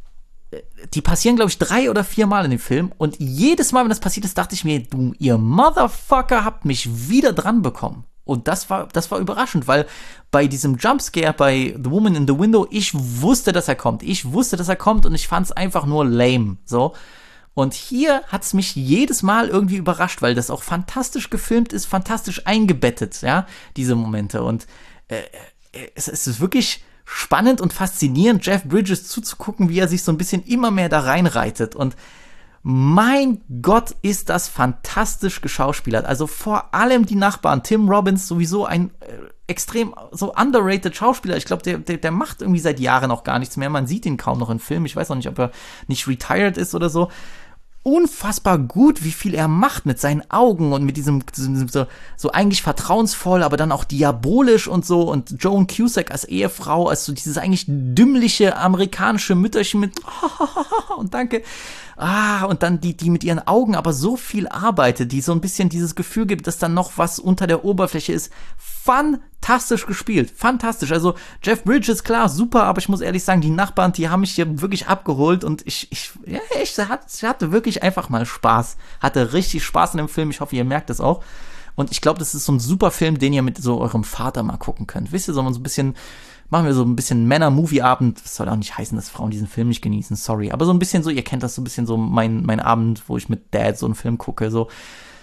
die passieren, glaube ich, drei oder vier Mal in dem Film. Und jedes Mal, wenn das passiert ist, dachte ich mir, du, ihr Motherfucker habt mich wieder dran bekommen. Und das war, das war überraschend, weil bei diesem Jumpscare bei The Woman in the Window, ich wusste, dass er kommt. Ich wusste, dass er kommt und ich fand es einfach nur lame. So. Und hier hat es mich jedes Mal irgendwie überrascht, weil das auch fantastisch gefilmt ist, fantastisch eingebettet, ja, diese Momente. Und äh, es, es ist wirklich spannend und faszinierend, Jeff Bridges zuzugucken, wie er sich so ein bisschen immer mehr da reinreitet. Und mein Gott, ist das fantastisch geschauspielert. Also vor allem die Nachbarn. Tim Robbins, sowieso ein äh, extrem so underrated Schauspieler. Ich glaube, der, der, der macht irgendwie seit Jahren auch gar nichts mehr. Man sieht ihn kaum noch in Filmen. Ich weiß auch nicht, ob er nicht retired ist oder so. Unfassbar gut, wie viel er macht mit seinen Augen und mit diesem, diesem so, so eigentlich vertrauensvoll, aber dann auch diabolisch und so. Und Joan Cusack als Ehefrau, als so dieses eigentlich dümmliche amerikanische Mütterchen mit und danke. Ah, und dann die, die mit ihren Augen aber so viel arbeitet, die so ein bisschen dieses Gefühl gibt, dass dann noch was unter der Oberfläche ist. Fantastisch gespielt, fantastisch. Also Jeff Bridges, klar, super, aber ich muss ehrlich sagen, die Nachbarn, die haben mich hier wirklich abgeholt und ich, ich, ja, ich hatte wirklich einfach mal Spaß. Hatte richtig Spaß in dem Film, ich hoffe, ihr merkt das auch. Und ich glaube, das ist so ein super Film, den ihr mit so eurem Vater mal gucken könnt. Wisst ihr, so ein bisschen, machen wir so ein bisschen Männer-Movie-Abend. Das soll auch nicht heißen, dass Frauen diesen Film nicht genießen, sorry. Aber so ein bisschen so, ihr kennt das so ein bisschen so, mein, mein Abend, wo ich mit Dad so einen Film gucke, so.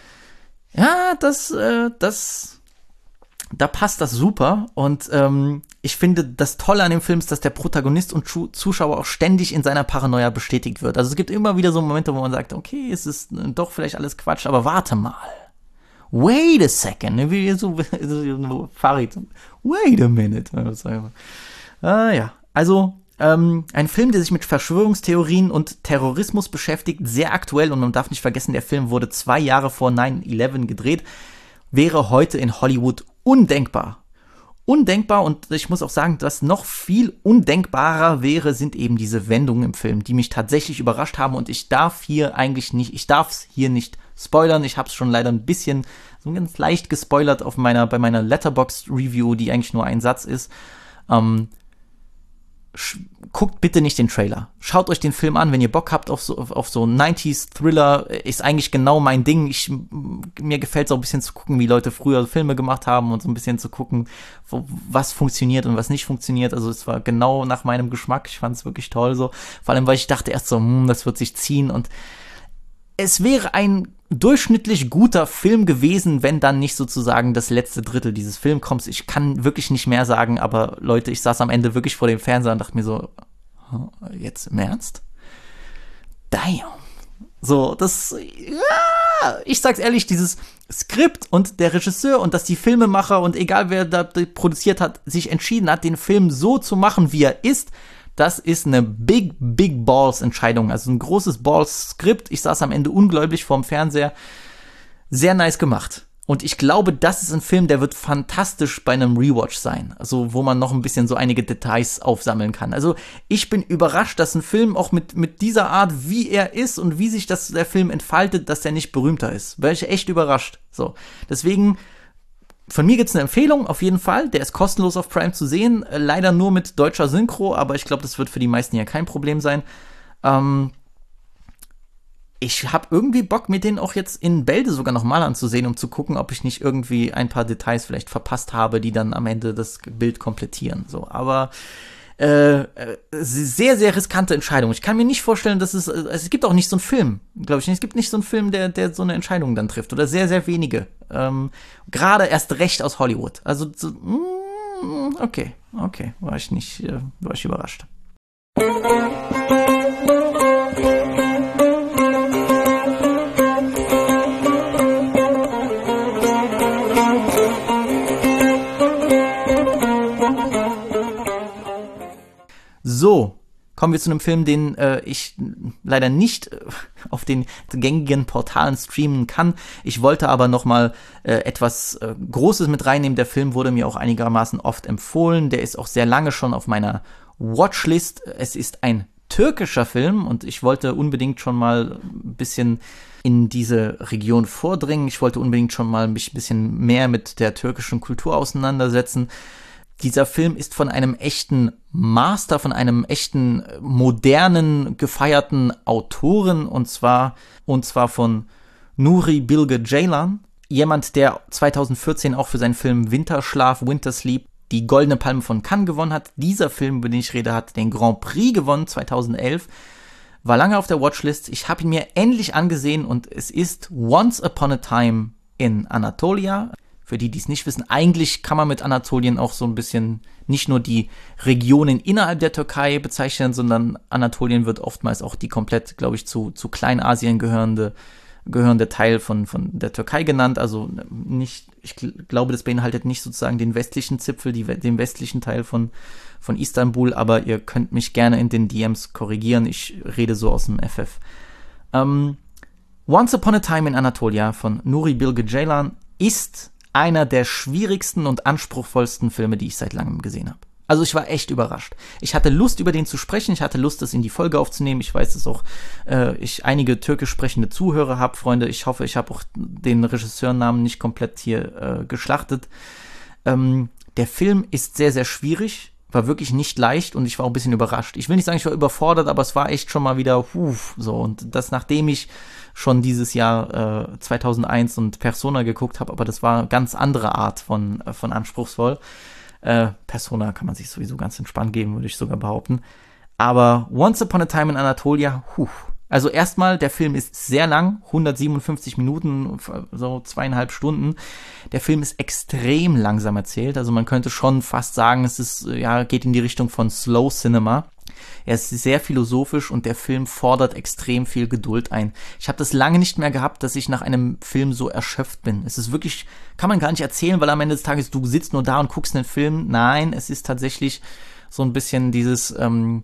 Ja, das, äh, das, da passt das super. Und ähm, ich finde, das Tolle an dem Film ist, dass der Protagonist und Zuschauer auch ständig in seiner Paranoia bestätigt wird. Also es gibt immer wieder so Momente, wo man sagt, okay, es ist doch vielleicht alles Quatsch, aber warte mal. Wait a second, wie so, so Farid. Wait a minute. Ah, ja, also ähm, ein Film, der sich mit Verschwörungstheorien und Terrorismus beschäftigt, sehr aktuell, und man darf nicht vergessen, der Film wurde zwei Jahre vor nine eleven gedreht, wäre heute in Hollywood undenkbar. Undenkbar, und ich muss auch sagen, dass noch viel undenkbarer wäre, sind eben diese Wendungen im Film, die mich tatsächlich überrascht haben, und ich darf hier eigentlich nicht, ich darf es hier nicht spoilern. Ich habe es schon leider ein bisschen, so ganz leicht gespoilert auf meiner, bei meiner Letterboxd-Review, die eigentlich nur ein Satz ist. Ähm, sch- guckt bitte nicht den Trailer. Schaut euch den Film an, wenn ihr Bock habt auf so, auf, auf so nineties-Thriller. Ist eigentlich genau mein Ding. Ich, mir gefällt es auch ein bisschen zu gucken, wie Leute früher Filme gemacht haben und so ein bisschen zu gucken, wo, was funktioniert und was nicht funktioniert. Also es war genau nach meinem Geschmack. Ich fand es wirklich toll so. Vor allem, weil ich dachte erst so, hm, das wird sich ziehen, und es wäre ein durchschnittlich guter Film gewesen, wenn dann nicht sozusagen das letzte Drittel dieses Films kommt. Ich kann wirklich nicht mehr sagen, aber Leute, ich saß am Ende wirklich vor dem Fernseher und dachte mir so, jetzt im Ernst? Damn. So, das, ja, ich sag's ehrlich, dieses Skript und der Regisseur und dass die Filmemacher und egal wer da produziert hat, sich entschieden hat, den Film so zu machen, wie er ist, das ist eine big, big Balls-Entscheidung. Also ein großes Balls-Skript. Ich saß am Ende ungläubig vorm Fernseher. Sehr nice gemacht. Und ich glaube, das ist ein Film, der wird fantastisch bei einem Rewatch sein. Also wo man noch ein bisschen so einige Details aufsammeln kann. Also ich bin überrascht, dass ein Film auch mit, mit dieser Art, wie er ist und wie sich das, der Film entfaltet, dass der nicht berühmter ist. Wäre ich echt überrascht. So. Deswegen, von mir gibt's eine Empfehlung, auf jeden Fall. Der ist kostenlos auf Prime zu sehen. Äh, leider nur mit deutscher Synchro, aber ich glaube, das wird für die meisten ja kein Problem sein. Ähm, ich habe irgendwie Bock, mir den auch jetzt in Bälde sogar nochmal anzusehen, um zu gucken, ob ich nicht irgendwie ein paar Details vielleicht verpasst habe, die dann am Ende das Bild komplettieren. So, aber äh, sehr, sehr riskante Entscheidung. Ich kann mir nicht vorstellen, dass es, es gibt auch nicht so einen Film, glaube ich nicht. Es gibt nicht so einen Film, der, der so eine Entscheidung dann trifft. Oder sehr, sehr wenige. Ähm, gerade erst recht aus Hollywood. Also, so, mm, okay, okay, war ich nicht, äh, war ich überrascht. So, kommen wir zu einem Film, den äh, ich leider nicht äh, auf den gängigen Portalen streamen kann. Ich wollte aber noch mal äh, etwas äh, Großes mit reinnehmen. Der Film wurde mir auch einigermaßen oft empfohlen. Der ist auch sehr lange schon auf meiner Watchlist. Es ist ein türkischer Film und ich wollte unbedingt schon mal ein bisschen in diese Region vordringen. Ich wollte unbedingt schon mal mich ein bisschen mehr mit der türkischen Kultur auseinandersetzen. Dieser Film ist von einem echten Master, von einem echten modernen, gefeierten Autoren, und zwar, und zwar von Nuri Bilge Ceylan, jemand, der zweitausendvierzehn auch für seinen Film Winterschlaf, Winter Sleep die Goldene Palme von Cannes gewonnen hat. Dieser Film, über den ich rede, hat den Grand Prix gewonnen zweitausendelf, war lange auf der Watchlist. Ich habe ihn mir endlich angesehen und es ist Once Upon a Time in Anatolia. Für die, die es nicht wissen, eigentlich kann man mit Anatolien auch so ein bisschen nicht nur die Regionen innerhalb der Türkei bezeichnen, sondern Anatolien wird oftmals auch die komplett, glaube ich, zu, zu Kleinasien gehörende gehörende Teil von, von der Türkei genannt, also nicht, ich glaube, das beinhaltet nicht sozusagen den westlichen Zipfel, die, den westlichen Teil von, von Istanbul, aber ihr könnt mich gerne in den D Ms korrigieren, ich rede so aus dem F F. Ähm, Once Upon a Time in Anatolia von Nuri Bilge Ceylan ist einer der schwierigsten und anspruchsvollsten Filme, die ich seit langem gesehen habe. Also ich war echt überrascht. Ich hatte Lust, über den zu sprechen. Ich hatte Lust, das in die Folge aufzunehmen. Ich weiß, dass auch äh, ich einige türkisch sprechende Zuhörer habe, Freunde. Ich hoffe, ich habe auch den Regisseurnamen nicht komplett hier äh, geschlachtet. Ähm, der Film ist sehr, sehr schwierig. War wirklich nicht leicht und ich war auch ein bisschen überrascht. Ich will nicht sagen, ich war überfordert, aber es war echt schon mal wieder huf, so. Und das, nachdem ich schon dieses Jahr äh, zweitausendeins und Persona geguckt habe, aber das war eine ganz andere Art von, äh, von anspruchsvoll. Äh, Persona kann man sich sowieso ganz entspannt geben, würde ich sogar behaupten. Aber Once Upon a Time in Anatolia, huh. Also erstmal, der Film ist sehr lang, hundertsiebenundfünfzig Minuten, so zweieinhalb Stunden. Der Film ist extrem langsam erzählt, also man könnte schon fast sagen, es ist, ja, geht in die Richtung von Slow Cinema. Er ist sehr philosophisch und der Film fordert extrem viel Geduld ein. Ich habe das lange nicht mehr gehabt, dass ich nach einem Film so erschöpft bin. Es ist wirklich, kann man gar nicht erzählen, weil am Ende des Tages du sitzt nur da und guckst einen Film. Nein, es ist tatsächlich so ein bisschen dieses, ähm,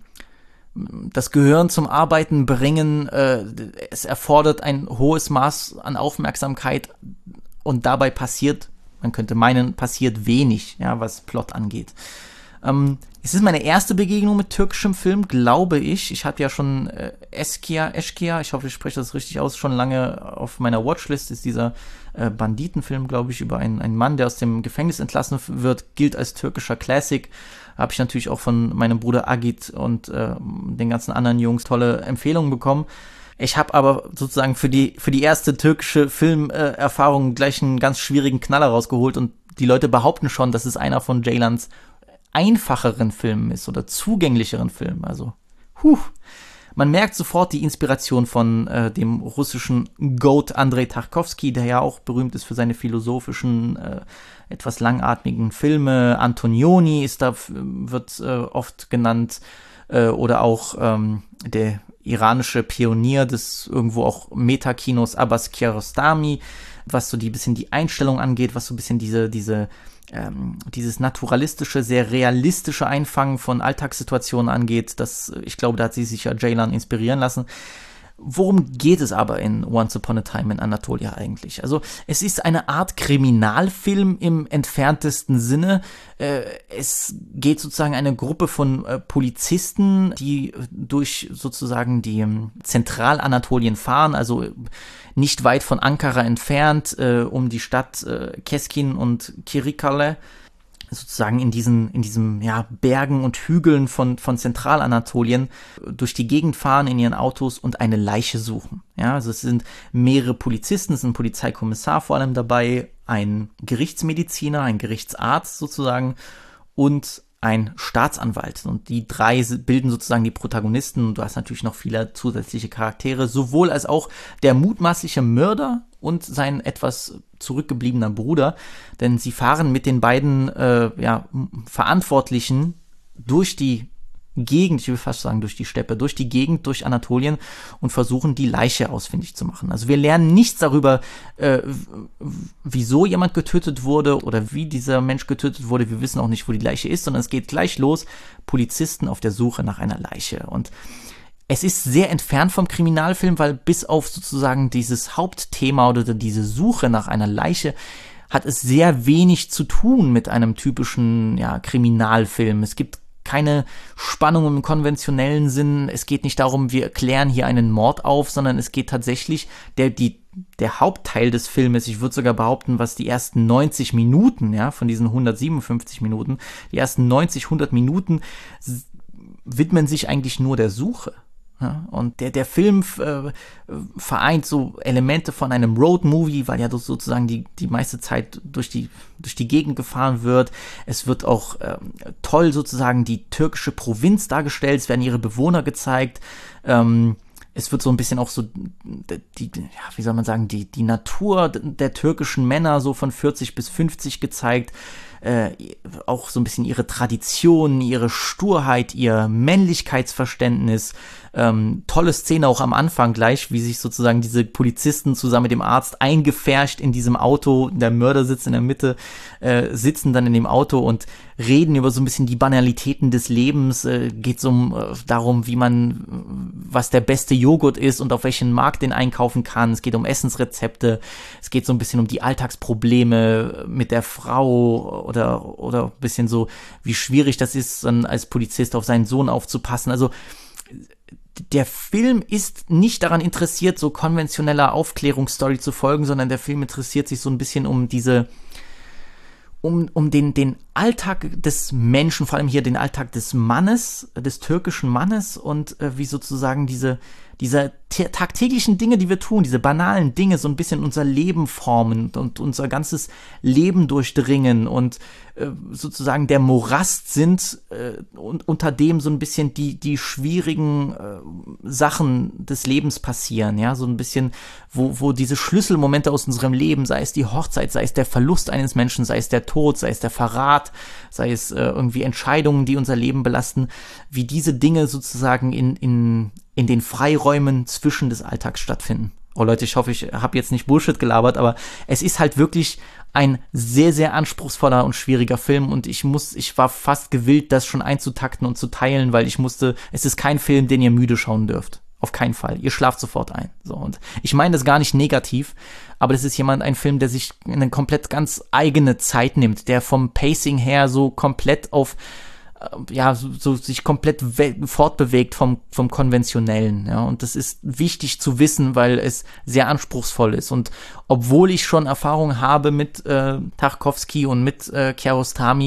das Gehirn zum Arbeiten bringen. Äh, es erfordert ein hohes Maß an Aufmerksamkeit und dabei passiert, man könnte meinen, passiert wenig, ja, was Plot angeht. Ähm, es ist meine erste Begegnung mit türkischem Film, glaube ich. Ich hatte ja schon äh, Eskia, Eschkia, ich hoffe, ich spreche das richtig aus, schon lange auf meiner Watchlist. Ist dieser äh, Banditenfilm, glaube ich, über einen, einen Mann, der aus dem Gefängnis entlassen wird, gilt als türkischer Classic. Habe ich natürlich auch von meinem Bruder Agit und äh, den ganzen anderen Jungs tolle Empfehlungen bekommen. Ich habe aber sozusagen für die für die erste türkische Filmerfahrung äh, gleich einen ganz schwierigen Knaller rausgeholt und die Leute behaupten schon, dass es einer von Ceylans einfacheren Filmen ist oder zugänglicheren Filmen. Also, huh. Man merkt sofort die Inspiration von äh, dem russischen Goat Andrei Tarkovsky, der ja auch berühmt ist für seine philosophischen, äh, etwas langatmigen Filme. Antonioni ist da, wird äh, oft genannt, äh, oder auch ähm, der iranische Pionier des irgendwo auch Metakinos Abbas Kiarostami, was so die bisschen die Einstellung angeht, was so ein bisschen diese, diese Ähm, dieses naturalistische, sehr realistische Einfangen von Alltagssituationen angeht, das, ich glaube, da hat sie sich ja Ceylan inspirieren lassen. Worum geht es aber in Once Upon a Time in Anatolia eigentlich? Also es ist eine Art Kriminalfilm im entferntesten Sinne. Äh, es geht sozusagen eine Gruppe von äh, Polizisten, die durch sozusagen die ähm, Zentralanatolien fahren, also nicht weit von Ankara entfernt, äh, um die Stadt äh, Keskin und Kirikale, sozusagen in diesen, in diesen, ja, Bergen und Hügeln von, von Zentralanatolien durch die Gegend fahren in ihren Autos und eine Leiche suchen. Ja, also es sind mehrere Polizisten, es ist ein Polizeikommissar vor allem dabei, ein Gerichtsmediziner, ein Gerichtsarzt sozusagen und ein Staatsanwalt. Und die drei bilden sozusagen die Protagonisten. Und du hast natürlich noch viele zusätzliche Charaktere, sowohl als auch der mutmaßliche Mörder und sein etwas zurückgebliebener Bruder. Denn sie fahren mit den beiden äh, ja, Verantwortlichen durch die Gegend, ich will fast sagen durch die Steppe, durch die Gegend, durch Anatolien und versuchen, die Leiche ausfindig zu machen. Also wir lernen nichts darüber, äh, wieso jemand getötet wurde oder wie dieser Mensch getötet wurde. Wir wissen auch nicht, wo die Leiche ist, sondern es geht gleich los. Polizisten auf der Suche nach einer Leiche. Und es ist sehr entfernt vom Kriminalfilm, weil bis auf sozusagen dieses Hauptthema oder diese Suche nach einer Leiche hat es sehr wenig zu tun mit einem typischen, ja, Kriminalfilm. Es gibt keine Spannung im konventionellen Sinn. Es geht nicht darum, wir klären hier einen Mord auf, sondern es geht tatsächlich, der, die, der Hauptteil des Filmes, ich würde sogar behaupten, was die ersten neunzig Minuten, ja, von diesen hundertsiebenundfünfzig Minuten, die ersten neunzig, hundert Minuten widmen sich eigentlich nur der Suche. Ja, und der, der Film äh, vereint so Elemente von einem Road-Movie, weil ja sozusagen die, die meiste Zeit durch die, durch die Gegend gefahren wird. Es wird auch äh, toll sozusagen die türkische Provinz dargestellt, es werden ihre Bewohner gezeigt. Ähm, es wird so ein bisschen auch so, die, ja, wie soll man sagen, die, die Natur der türkischen Männer so von vierzig bis fünfzig gezeigt. Äh, auch so ein bisschen ihre Tradition, ihre Sturheit, ihr Männlichkeitsverständnis. Ähm, tolle Szene auch am Anfang gleich, wie sich sozusagen diese Polizisten zusammen mit dem Arzt eingepfercht in diesem Auto, der Mörder sitzt in der Mitte, äh, sitzen dann in dem Auto und reden über so ein bisschen die Banalitäten des Lebens. Äh, geht so um, äh, darum, wie man, was der beste Joghurt ist und auf welchen Markt den einkaufen kann. Es geht um Essensrezepte. Es geht so ein bisschen um die Alltagsprobleme mit der Frau oder, oder ein bisschen so, wie schwierig das ist, dann als Polizist auf seinen Sohn aufzupassen. Also, der Film ist nicht daran interessiert, so konventioneller Aufklärungsstory zu folgen, sondern der Film interessiert sich so ein bisschen um diese, um, um den, den Alltag des Menschen, vor allem hier den Alltag des Mannes, des türkischen Mannes und äh, wie sozusagen diese, diese t- tagtäglichen Dinge, die wir tun, diese banalen Dinge, so ein bisschen unser Leben formen und unser ganzes Leben durchdringen und äh, sozusagen der Morast sind äh, und unter dem so ein bisschen die, die schwierigen äh, Sachen des Lebens passieren, ja, so ein bisschen, wo, wo diese Schlüsselmomente aus unserem Leben, sei es die Hochzeit, sei es der Verlust eines Menschen, sei es der Tod, sei es der Verrat, sei es äh, irgendwie Entscheidungen, die unser Leben belasten, wie diese Dinge sozusagen in, in, in den Freiräumen zwischen des Alltags stattfinden. Oh Leute, ich hoffe, ich habe jetzt nicht Bullshit gelabert, aber es ist halt wirklich ein sehr, sehr anspruchsvoller und schwieriger Film und ich muss, ich war fast gewillt, das schon einzutakten und zu teilen, weil ich musste, es ist kein Film, den ihr müde schauen dürft. Auf keinen Fall. Ihr schlaft sofort ein. So, und ich meine das gar nicht negativ, aber das ist jemand, ein Film, der sich eine komplett ganz eigene Zeit nimmt, der vom Pacing her so komplett auf, äh, ja, so, so sich komplett we- fortbewegt vom, vom Konventionellen, ja, und das ist wichtig zu wissen, weil es sehr anspruchsvoll ist und obwohl ich schon Erfahrung habe mit äh, Tarkovsky und mit äh, Kiarostami,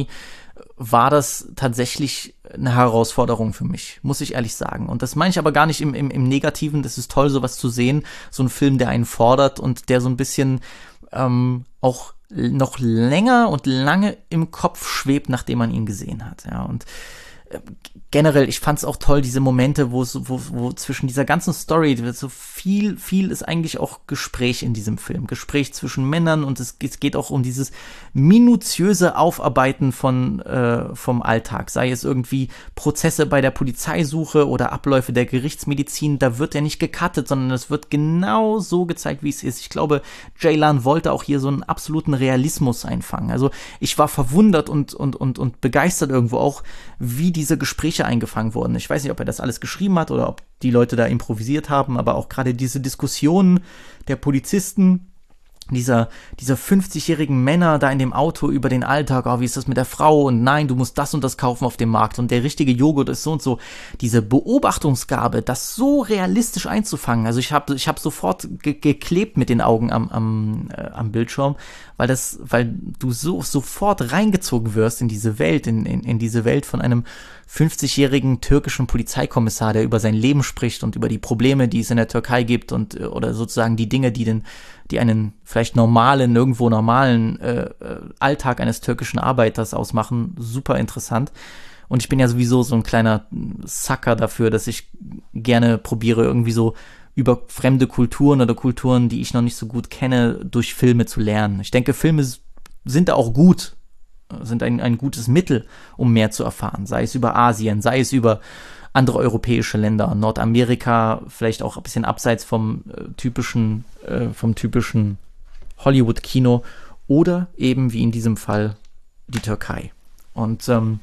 war das tatsächlich eine Herausforderung für mich, muss ich ehrlich sagen. Und das meine ich aber gar nicht im, im, im Negativen. Das ist toll, sowas zu sehen. So ein Film, der einen fordert und der so ein bisschen ähm, auch noch länger und lange im Kopf schwebt, nachdem man ihn gesehen hat. Ja, und äh, generell, ich fand es auch toll, diese Momente, wo, wo, wo zwischen dieser ganzen Story, so viel, viel ist eigentlich auch Gespräch in diesem Film. Gespräch zwischen Männern und es, es geht auch um dieses minutiöse Aufarbeiten von, äh, vom Alltag. Sei es irgendwie Prozesse bei der Polizeisuche oder Abläufe der Gerichtsmedizin, da wird ja nicht gecuttet, sondern es wird genau so gezeigt, wie es ist. Ich glaube, Ceylan wollte auch hier so einen absoluten Realismus einfangen. Also ich war verwundert und, und, und, und begeistert irgendwo auch, wie diese Gespräche eingefangen wurden. Ich weiß nicht, ob er das alles geschrieben hat oder ob die Leute da improvisiert haben, aber auch gerade diese Diskussionen der Polizisten, dieser, dieser fünfzigjährigen Männer da in dem Auto über den Alltag, oh, wie ist das mit der Frau und nein, du musst das und das kaufen auf dem Markt und der richtige Joghurt ist so und so. Diese Beobachtungsgabe, das so realistisch einzufangen, also ich habe ich hab sofort ge- geklebt mit den Augen am, am, äh, am Bildschirm, weil das, weil du so sofort reingezogen wirst in diese Welt, in, in, in diese Welt von einem fünfzigjährigen türkischen Polizeikommissar, der über sein Leben spricht und über die Probleme, die es in der Türkei gibt und oder sozusagen die Dinge, die den, die einen vielleicht normalen, irgendwo normalen äh, Alltag eines türkischen Arbeiters ausmachen. Super interessant. Und ich bin ja sowieso so ein kleiner Sucker dafür, dass ich gerne probiere, irgendwie so über fremde Kulturen oder Kulturen, die ich noch nicht so gut kenne, durch Filme zu lernen. Ich denke, Filme sind da auch gut, sind ein, ein gutes Mittel, um mehr zu erfahren. Sei es über Asien, sei es über andere europäische Länder, Nordamerika, vielleicht auch ein bisschen abseits vom äh, typischen, äh, vom typischen Hollywood-Kino oder eben wie in diesem Fall die Türkei. Und ähm,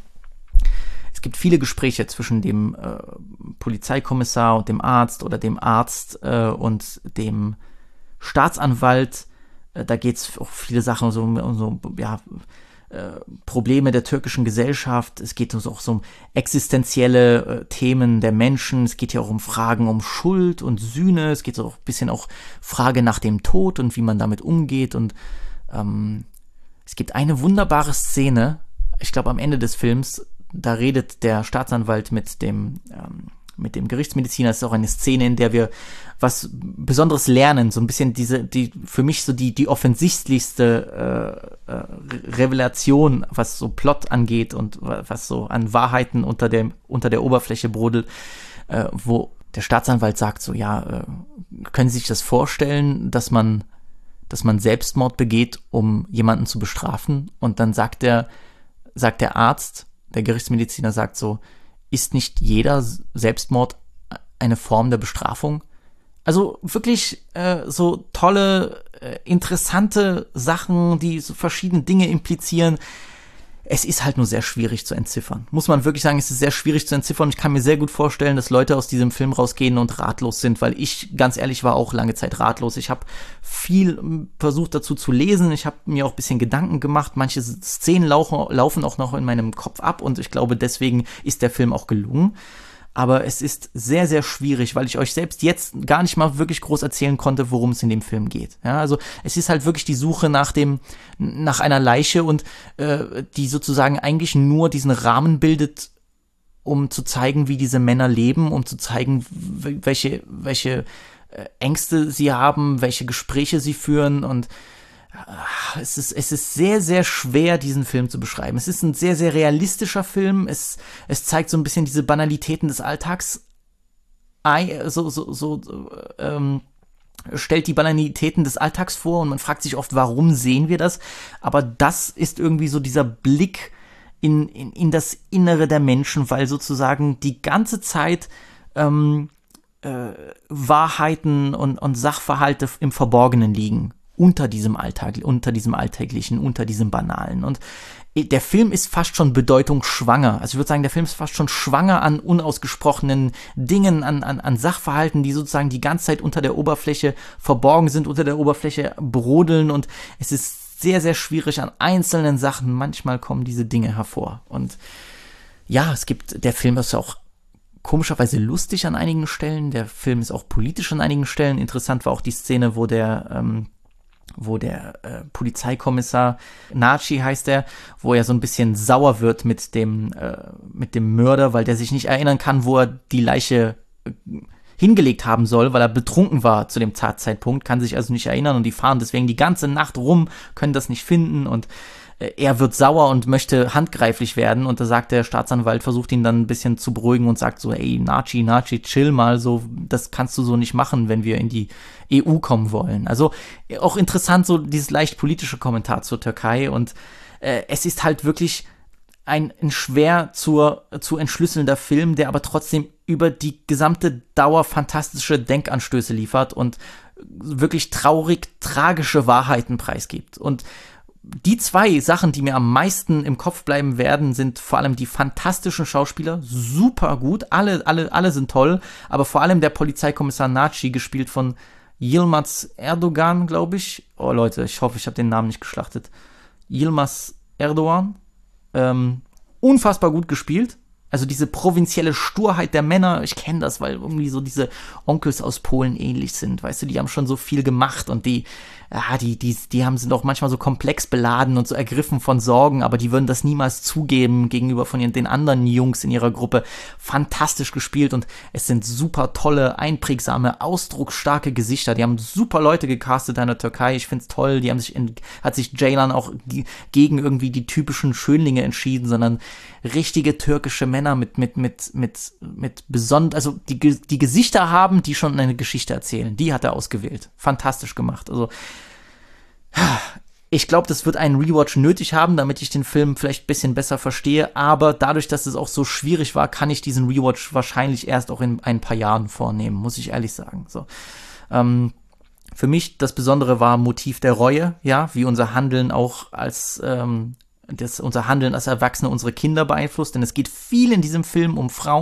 es gibt viele Gespräche zwischen dem äh, Polizeikommissar und dem Arzt oder dem Arzt äh, und dem Staatsanwalt. Äh, da geht es auch viele Sachen so, um so ja, Probleme der türkischen Gesellschaft, es geht uns auch so um existenzielle äh, Themen der Menschen, es geht ja auch um Fragen um Schuld und Sühne, es geht auch ein bisschen auch Frage nach dem Tod und wie man damit umgeht und ähm, es gibt eine wunderbare Szene, ich glaube am Ende des Films, da redet der Staatsanwalt mit dem ähm, mit dem Gerichtsmediziner. Es ist auch eine Szene, in der wir was Besonderes lernen, so ein bisschen diese, die für mich so die die offensichtlichste äh, äh, Revelation, was so Plot angeht und was so an Wahrheiten unter der unter der Oberfläche brodelt, äh, wo der Staatsanwalt sagt so, ja, äh, können Sie sich das vorstellen, dass man dass man Selbstmord begeht, um jemanden zu bestrafen? Und dann sagt der sagt der Arzt, der Gerichtsmediziner sagt so, ist nicht jeder Selbstmord eine Form der Bestrafung? Also wirklich äh, so tolle, äh, interessante Sachen, die so verschiedene Dinge implizieren. Es ist halt nur sehr schwierig zu entziffern. Muss man wirklich sagen, es ist sehr schwierig zu entziffern. Ich kann mir sehr gut vorstellen, dass Leute aus diesem Film rausgehen und ratlos sind, weil ich, ganz ehrlich, war auch lange Zeit ratlos. Ich habe viel versucht dazu zu lesen. Ich habe mir auch ein bisschen Gedanken gemacht. Manche Szenen laufen, laufen auch noch in meinem Kopf ab und ich glaube, deswegen ist der Film auch gelungen. Aber es ist sehr, sehr schwierig, weil ich euch selbst jetzt gar nicht mal wirklich groß erzählen konnte, worum es in dem Film geht. Ja, also es ist halt wirklich die Suche nach dem, nach einer Leiche und äh, die sozusagen eigentlich nur diesen Rahmen bildet, um zu zeigen, wie diese Männer leben, um zu zeigen, welche, welche Ängste sie haben, welche Gespräche sie führen und Es ist, es ist sehr, sehr schwer, diesen Film zu beschreiben. Es ist ein sehr, sehr realistischer Film. Es, es zeigt so ein bisschen diese Banalitäten des Alltags. So, so, so, ähm, stellt die Banalitäten des Alltags vor und man fragt sich oft, warum sehen wir das? Aber das ist irgendwie so dieser Blick in, in, in das Innere der Menschen, weil sozusagen die ganze Zeit ähm, äh, Wahrheiten und, und Sachverhalte im Verborgenen liegen. Unter diesem Alltag, unter diesem Alltäglichen, unter diesem Banalen. Und der Film ist fast schon bedeutungsschwanger. Also ich würde sagen, der Film ist fast schon schwanger an unausgesprochenen Dingen, an, an, an Sachverhalten, die sozusagen die ganze Zeit unter der Oberfläche verborgen sind, unter der Oberfläche brodeln. Und es ist sehr, sehr schwierig an einzelnen Sachen. Manchmal kommen diese Dinge hervor. Und ja, es gibt, der Film ist ja auch komischerweise lustig an einigen Stellen. Der Film ist auch politisch an einigen Stellen. Interessant war auch die Szene, wo der ähm, wo der äh, Polizeikommissar, Naci heißt er, wo er so ein bisschen sauer wird mit dem äh, mit dem Mörder, weil der sich nicht erinnern kann, wo er die Leiche äh, hingelegt haben soll, weil er betrunken war zu dem Tatzeitpunkt, kann sich also nicht erinnern und die fahren deswegen die ganze Nacht rum, können das nicht finden und äh, er wird sauer und möchte handgreiflich werden und da sagt der Staatsanwalt, versucht ihn dann ein bisschen zu beruhigen und sagt so, ey, Naci, Naci, chill mal, so, das kannst du so nicht machen, wenn wir in die E U kommen wollen. Also auch interessant, so dieses leicht politische Kommentar zur Türkei und äh, es ist halt wirklich ein, ein schwer zur, zu entschlüsselnder Film, der aber trotzdem über die gesamte Dauer fantastische Denkanstöße liefert und wirklich traurig, tragische Wahrheiten preisgibt. Und die zwei Sachen, die mir am meisten im Kopf bleiben werden, sind vor allem die fantastischen Schauspieler, super gut, alle, alle, alle sind toll, aber vor allem der Polizeikommissar Naci, gespielt von Yilmaz Erdogan, glaube ich. Oh Leute, ich hoffe, ich habe den Namen nicht geschlachtet. Yilmaz Erdogan. Ähm, unfassbar gut gespielt. Also diese provinzielle Sturheit der Männer, ich kenne das, weil irgendwie so diese Onkels aus Polen ähnlich sind, weißt du, die haben schon so viel gemacht und die, ja, die, die, die haben, sind auch manchmal so komplex beladen und so ergriffen von Sorgen, aber die würden das niemals zugeben gegenüber von den anderen Jungs in ihrer Gruppe. Fantastisch gespielt und es sind super tolle, einprägsame, ausdrucksstarke Gesichter, die haben super Leute gecastet in der Türkei, ich find's toll, die haben sich, in, hat sich Ceylan auch gegen irgendwie die typischen Schönlinge entschieden, sondern richtige türkische Männer mit, mit, mit, mit, mit besonders, also die, die Gesichter haben, die schon eine Geschichte erzählen. Die hat er ausgewählt. Fantastisch gemacht. Also, ich glaube, das wird einen Rewatch nötig haben, damit ich den Film vielleicht ein bisschen besser verstehe. Aber dadurch, dass es auch so schwierig war, kann ich diesen Rewatch wahrscheinlich erst auch in ein paar Jahren vornehmen, muss ich ehrlich sagen. So. Ähm, für mich das Besondere war Motiv der Reue, ja, wie unser Handeln auch als, ähm, das unser Handeln als Erwachsene unsere Kinder beeinflusst, denn es geht viel in diesem Film um Frauen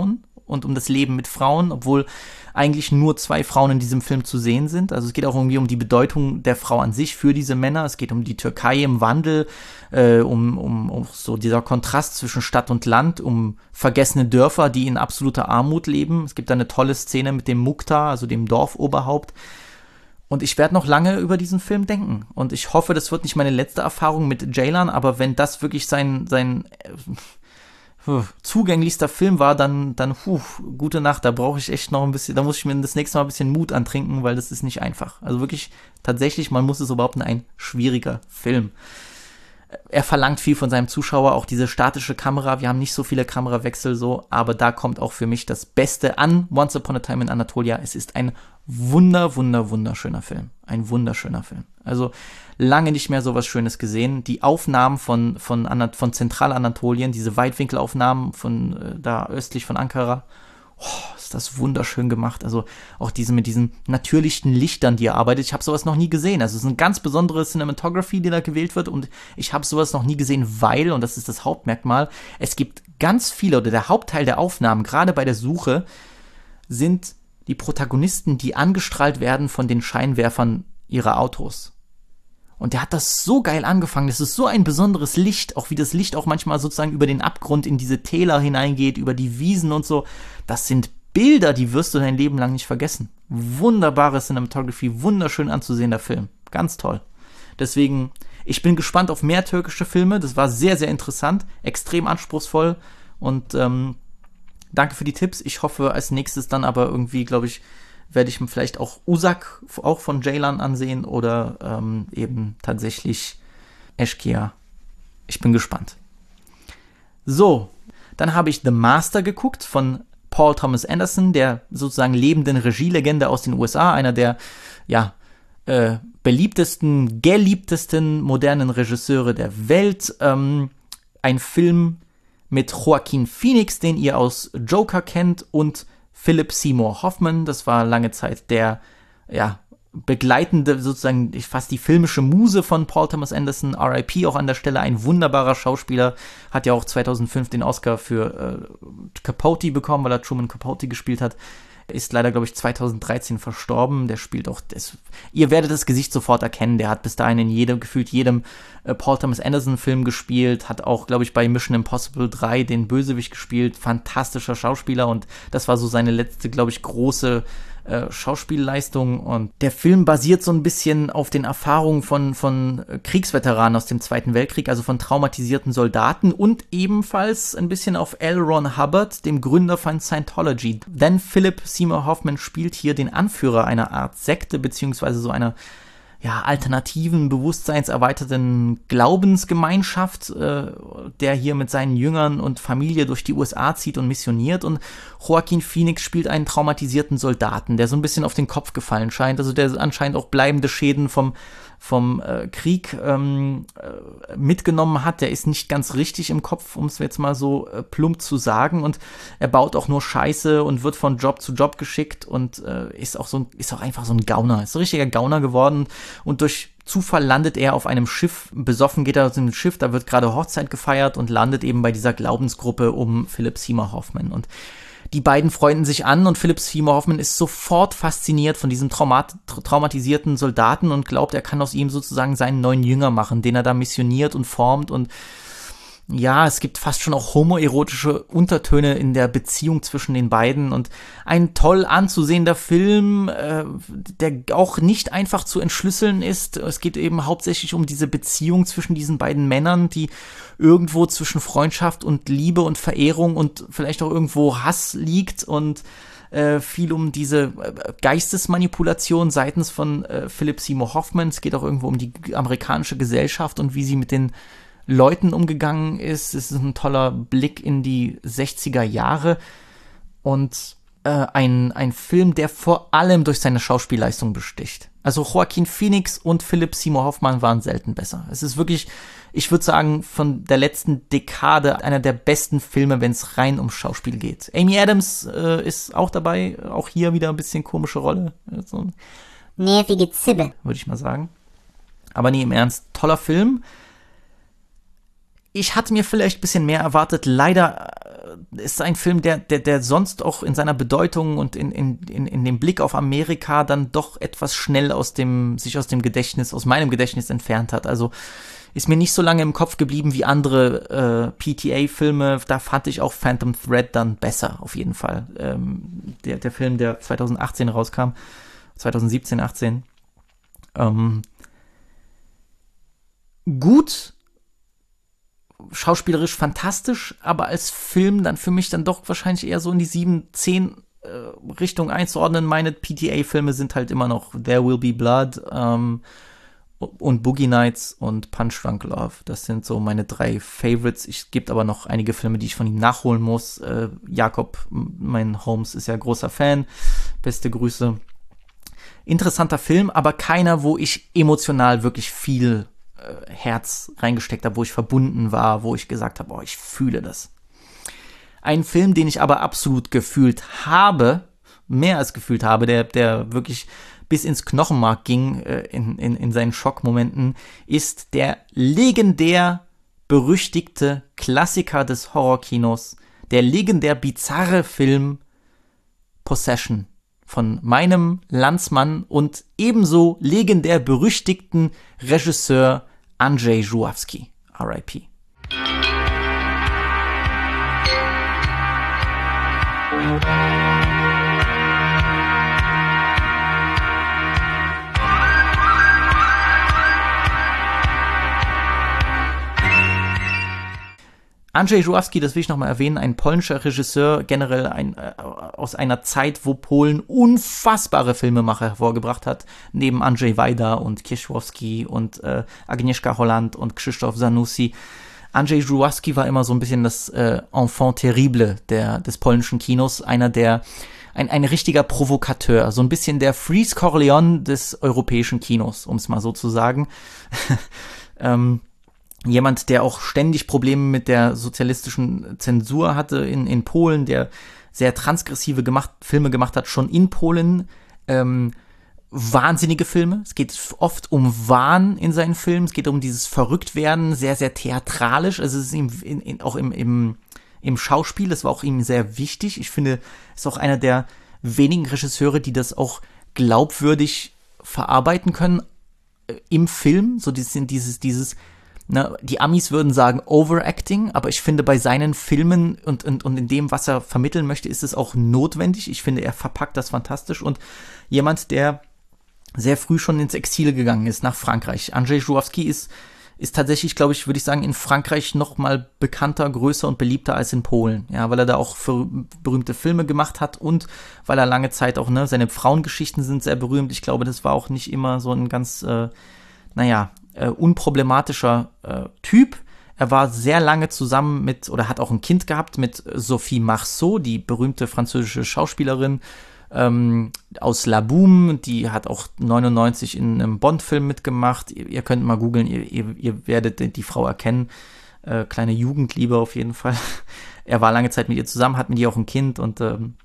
und um das Leben mit Frauen, obwohl eigentlich nur zwei Frauen in diesem Film zu sehen sind. Also es geht auch irgendwie um die Bedeutung der Frau an sich für diese Männer. Es geht um die Türkei im Wandel, äh, um, um, um so dieser Kontrast zwischen Stadt und Land, um vergessene Dörfer, die in absoluter Armut leben. Es gibt da eine tolle Szene mit dem Mukhtar, also dem Dorfoberhaupt. Und ich werde noch lange über diesen Film denken. Und ich hoffe, das wird nicht meine letzte Erfahrung mit Ceylan, aber wenn das wirklich sein, sein äh, zugänglichster Film war, dann, dann puh, gute Nacht. Da brauche ich echt noch ein bisschen, da muss ich mir das nächste Mal ein bisschen Mut antrinken, weil das ist nicht einfach. Also wirklich, tatsächlich, man muss es so behaupten, ein schwieriger Film. Er verlangt viel von seinem Zuschauer, auch diese statische Kamera. Wir haben nicht so viele Kamerawechsel so, aber da kommt auch für mich das Beste an Once Upon a Time in Anatolia. Es ist ein wunder, wunder, wunderschöner Film. Ein wunderschöner Film. Also lange nicht mehr sowas Schönes gesehen. Die Aufnahmen von, von, Anat- von Zentralanatolien, diese Weitwinkelaufnahmen von äh, da östlich von Ankara, oh, ist das wunderschön gemacht. Also auch diese mit diesen natürlichen Lichtern, die er arbeitet. Ich habe sowas noch nie gesehen. Also es ist eine ganz besondere Cinematography, die da gewählt wird und ich habe sowas noch nie gesehen, weil, und das ist das Hauptmerkmal, es gibt ganz viele, oder der Hauptteil der Aufnahmen, gerade bei der Suche, sind die Protagonisten, die angestrahlt werden von den Scheinwerfern ihrer Autos. Und der hat das so geil angefangen. Das ist so ein besonderes Licht, auch wie das Licht auch manchmal sozusagen über den Abgrund in diese Täler hineingeht, über die Wiesen und so. Das sind Bilder, die wirst du dein Leben lang nicht vergessen. Wunderbare Cinematography, wunderschön anzusehender Film. Ganz toll. Deswegen, ich bin gespannt auf mehr türkische Filme. Das war sehr, sehr interessant, extrem anspruchsvoll und ähm, danke für die Tipps. Ich hoffe, als nächstes dann aber irgendwie, glaube ich, werde ich mir vielleicht auch Uzak, auch von Ceylan ansehen oder ähm, eben tatsächlich Eşkıya. Ich bin gespannt. So, dann habe ich The Master geguckt von Paul Thomas Anderson, der sozusagen lebenden Regielegende aus den U S A, einer der, ja, äh, beliebtesten, geliebtesten modernen Regisseure der Welt. Ähm, ein Film mit Joaquin Phoenix, den ihr aus Joker kennt, und Philip Seymour Hoffman. Das war lange Zeit der, ja, begleitende, sozusagen fast die filmische Muse von Paul Thomas Anderson. R I P auch an der Stelle, ein wunderbarer Schauspieler. Hat ja auch zweitausendfünf den Oscar für äh, Capote bekommen, weil er Truman Capote gespielt hat. Er ist leider, glaube ich, zweitausenddreizehn verstorben. Der spielt auch, das, ihr werdet das Gesicht sofort erkennen. Der hat bis dahin in jedem, gefühlt jedem äh, Paul Thomas Anderson Film gespielt. Hat auch, glaube ich, bei Mission Impossible drei den Bösewicht gespielt. Fantastischer Schauspieler und das war so seine letzte, glaube ich, große äh, Schauspielleistung. Und der Film basiert so ein bisschen auf den Erfahrungen von, von Kriegsveteranen aus dem Zweiten Weltkrieg, also von traumatisierten Soldaten und ebenfalls ein bisschen auf L. Ron Hubbard, dem Gründer von Scientology. Denn Philip Seymour Hoffman spielt hier den Anführer einer Art Sekte, beziehungsweise so einer, ja, alternativen, bewusstseinserweiterten Glaubensgemeinschaft, äh, der hier mit seinen Jüngern und Familie durch die U S A zieht und missioniert. Und Joaquin Phoenix spielt einen traumatisierten Soldaten, der so ein bisschen auf den Kopf gefallen scheint, also der anscheinend auch bleibende Schäden vom vom äh, Krieg ähm, äh, mitgenommen hat. Der ist nicht ganz richtig im Kopf, um es jetzt mal so äh, plump zu sagen, und er baut auch nur Scheiße und wird von Job zu Job geschickt und äh, ist auch so ein, ist auch einfach so ein Gauner, ist so ein richtiger Gauner geworden, und durch Zufall landet er auf einem Schiff, besoffen geht er aus dem Schiff, da wird gerade Hochzeit gefeiert und landet eben bei dieser Glaubensgruppe um Philip Seymour Hoffman, und die beiden freunden sich an und Philip Seymour Hoffman ist sofort fasziniert von diesem traumat- traumatisierten Soldaten und glaubt, er kann aus ihm sozusagen seinen neuen Jünger machen, den er da missioniert und formt. Und ja, es gibt fast schon auch homoerotische Untertöne in der Beziehung zwischen den beiden und ein toll anzusehender Film, äh, der auch nicht einfach zu entschlüsseln ist. Es geht eben hauptsächlich um diese Beziehung zwischen diesen beiden Männern, die irgendwo zwischen Freundschaft und Liebe und Verehrung und vielleicht auch irgendwo Hass liegt, und äh, viel um diese Geistesmanipulation seitens von äh, Philip Seymour Hoffman. Es geht auch irgendwo um die amerikanische Gesellschaft und wie sie mit den Leuten umgegangen ist. Es ist ein toller Blick in die sechziger Jahre und äh, ein, ein Film, der vor allem durch seine Schauspielleistung besticht. Also Joaquin Phoenix und Philip Seymour Hoffman waren selten besser. Es ist wirklich, ich würde sagen, von der letzten Dekade einer der besten Filme, wenn es rein um Schauspiel geht. Amy Adams äh, ist auch dabei, auch hier wieder ein bisschen komische Rolle. So, nervige Zibbe, würde ich mal sagen. Aber nee, im Ernst, toller Film. Ich hatte mir vielleicht ein bisschen mehr erwartet. Leider ist ein Film, der, der, der sonst auch in seiner Bedeutung und in, in, in, in dem Blick auf Amerika dann doch etwas schnell aus dem, sich aus dem Gedächtnis, aus meinem Gedächtnis entfernt hat. Also ist mir nicht so lange im Kopf geblieben wie andere äh, P T A-Filme. Da fand ich auch Phantom Thread dann besser, auf jeden Fall. Ähm, der, der Film, der zwanzig achtzehn rauskam, zwanzig siebzehn, achtzehn. Ähm, gut, schauspielerisch fantastisch, aber als Film dann für mich dann doch wahrscheinlich eher so in die sieben, zehn äh, Richtung einzuordnen. Meine P T A-Filme sind halt immer noch There Will Be Blood, ähm, und Boogie Nights und Punch Drunk Love. Das sind so meine drei Favorites. Es gibt aber noch einige Filme, die ich von ihm nachholen muss. Äh, Jakob, mein Holmes, ist ja großer Fan. Beste Grüße. Interessanter Film, aber keiner, wo ich emotional wirklich viel äh, Herz reingesteckt habe, wo ich verbunden war, wo ich gesagt habe, oh, ich fühle das. Ein Film, den ich aber absolut gefühlt habe, mehr als gefühlt habe, der, der wirklich bis ins Knochenmark ging äh, in, in, in seinen Schockmomenten, ist der legendär berüchtigte Klassiker des Horrorkinos, der legendär bizarre Film Possession von meinem Landsmann und ebenso legendär berüchtigten Regisseur Andrzej Żuławski, R I P. Andrzej Żuławski, das will ich nochmal erwähnen, ein polnischer Regisseur, generell ein, äh, aus einer Zeit, wo Polen unfassbare Filmemacher hervorgebracht hat, neben Andrzej Wajda und Kieślowski und äh, Agnieszka Holland und Krzysztof Zanussi. Andrzej Żuławski war immer so ein bisschen das äh, Enfant terrible der, des polnischen Kinos, einer der, ein, ein richtiger Provokateur, so ein bisschen der Freeze Corleone des europäischen Kinos, um es mal so zu sagen. ähm, Jemand, der auch ständig Probleme mit der sozialistischen Zensur hatte in, in Polen, der sehr transgressive gemacht, Filme gemacht hat, schon in Polen. Ähm, wahnsinnige Filme. Es geht oft um Wahn in seinen Filmen. Es geht um dieses Verrücktwerden, sehr, sehr theatralisch. Also es ist ihm in, in, auch im, im, im Schauspiel, das war auch ihm sehr wichtig. Ich finde, es ist auch einer der wenigen Regisseure, die das auch glaubwürdig verarbeiten können äh, im Film. So dieses, dieses, dieses Na, die Amis würden sagen Overacting, aber ich finde, bei seinen Filmen und, und, und in dem, was er vermitteln möchte, ist es auch notwendig. Ich finde, er verpackt das fantastisch und jemand, der sehr früh schon ins Exil gegangen ist, nach Frankreich. Andrzej Żuławski ist, ist tatsächlich, glaube ich, würde ich sagen, in Frankreich noch mal bekannter, größer und beliebter als in Polen. Ja, weil er da auch für berühmte Filme gemacht hat und weil er lange Zeit auch, ne, seine Frauengeschichten sind sehr berühmt. Ich glaube, das war auch nicht immer so ein ganz, äh, naja, Äh, unproblematischer äh, Typ. Er war sehr lange zusammen mit, oder hat auch ein Kind gehabt mit Sophie Marceau, die berühmte französische Schauspielerin ähm, aus La Boum. Die hat auch neunundneunzig in einem Bond-Film mitgemacht. Ihr, ihr könnt mal googeln, ihr, ihr, ihr werdet die Frau erkennen. Äh, kleine Jugendliebe auf jeden Fall. Er war lange Zeit mit ihr zusammen, hat mit ihr auch ein Kind und ähm,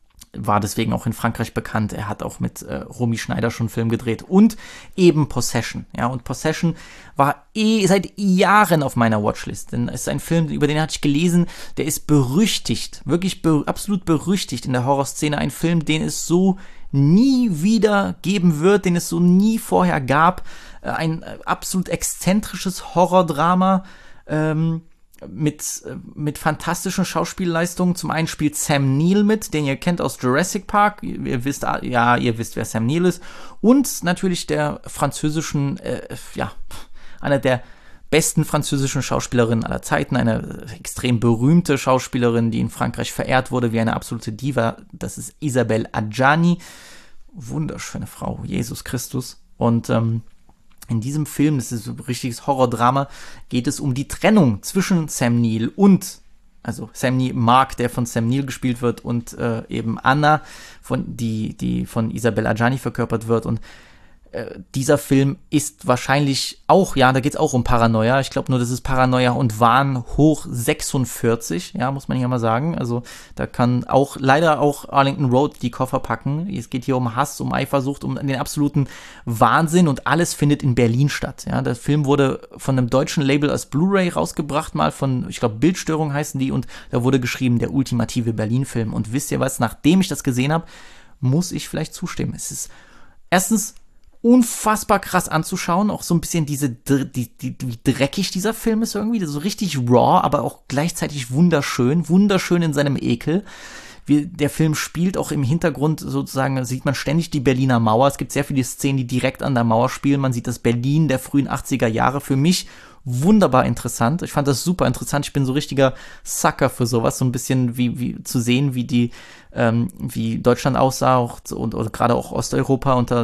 war deswegen auch in Frankreich bekannt. Er hat auch mit äh, Romy Schneider schon einen Film gedreht und eben Possession. Ja, und Possession war eh seit Jahren auf meiner Watchlist. Denn es ist ein Film, über den hatte ich gelesen, der ist berüchtigt, wirklich be- absolut berüchtigt in der Horrorszene. Ein Film, den es so nie wieder geben wird, den es so nie vorher gab. Äh, ein äh, absolut exzentrisches Horrordrama, ähm, mit, mit fantastischen Schauspielleistungen. Zum einen spielt Sam Neill mit, den ihr kennt aus Jurassic Park. Ihr, ihr wisst, ja, ihr wisst, wer Sam Neill ist. Und natürlich der französischen, äh, ja, einer der besten französischen Schauspielerinnen aller Zeiten, eine extrem berühmte Schauspielerin, die in Frankreich verehrt wurde wie eine absolute Diva. Das ist Isabelle Adjani. Wunderschöne Frau, Jesus Christus. Und, ähm, in diesem Film, das ist ein richtiges Horrordrama, geht es um die Trennung zwischen Sam Neill und, also Sam Neill, Mark, der von Sam Neill gespielt wird, und äh, eben Anna, von, die, die von Isabelle Adjani verkörpert wird. Und äh, dieser Film ist wahrscheinlich auch, ja, da geht es auch um Paranoia. Ich glaube nur, das ist Paranoia und Wahn hoch sechsundvierzig, ja, muss man hier mal sagen. Also da kann auch leider auch Arlington Road die Koffer packen. Es geht hier um Hass, um Eifersucht, um den absoluten Wahnsinn und alles findet in Berlin statt. Ja, der Film wurde von einem deutschen Label als Blu-ray rausgebracht, mal von, ich glaube, Bildstörung heißen die, und da wurde geschrieben, der ultimative Berlin-Film. Und wisst ihr was, nachdem ich das gesehen habe, muss ich vielleicht zustimmen. Es ist erstens unfassbar krass anzuschauen, auch so ein bisschen diese, die, die, wie dreckig dieser Film ist irgendwie, so richtig raw, aber auch gleichzeitig wunderschön, wunderschön in seinem Ekel. Wie, der Film spielt auch im Hintergrund sozusagen, sieht man ständig die Berliner Mauer, es gibt sehr viele Szenen, die direkt an der Mauer spielen, man sieht das Berlin der frühen achtziger Jahre, für mich wunderbar interessant. Ich fand das super interessant. Ich bin so richtiger Sucker für sowas, so ein bisschen wie, wie zu sehen, wie die, ähm, wie Deutschland aussah auch, und oder gerade auch Osteuropa unter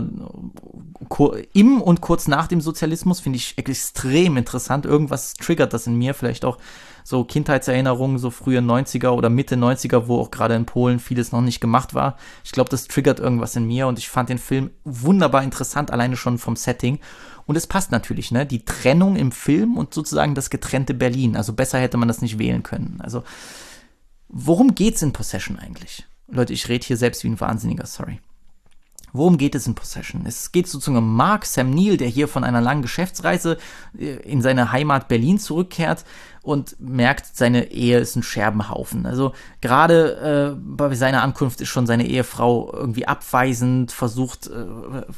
im und kurz nach dem Sozialismus, finde ich extrem interessant. Irgendwas triggert das in mir, vielleicht auch so Kindheitserinnerungen, so frühe neunziger oder Mitte neunziger, wo auch gerade in Polen vieles noch nicht gemacht war. Ich glaube, das triggert irgendwas in mir und ich fand den Film wunderbar interessant, alleine schon vom Setting. Und es passt natürlich, ne? Die Trennung im Film und sozusagen das getrennte Berlin. Also besser hätte man das nicht wählen können. Also, worum geht's in Possession eigentlich? Leute, ich rede hier selbst wie ein Wahnsinniger, sorry. Worum geht es in Possession? Es geht sozusagen um Mark Sam Neill, der hier von einer langen Geschäftsreise in seine Heimat Berlin zurückkehrt und merkt, seine Ehe ist ein Scherbenhaufen. Also gerade äh, bei seiner Ankunft ist schon seine Ehefrau irgendwie abweisend, versucht, äh,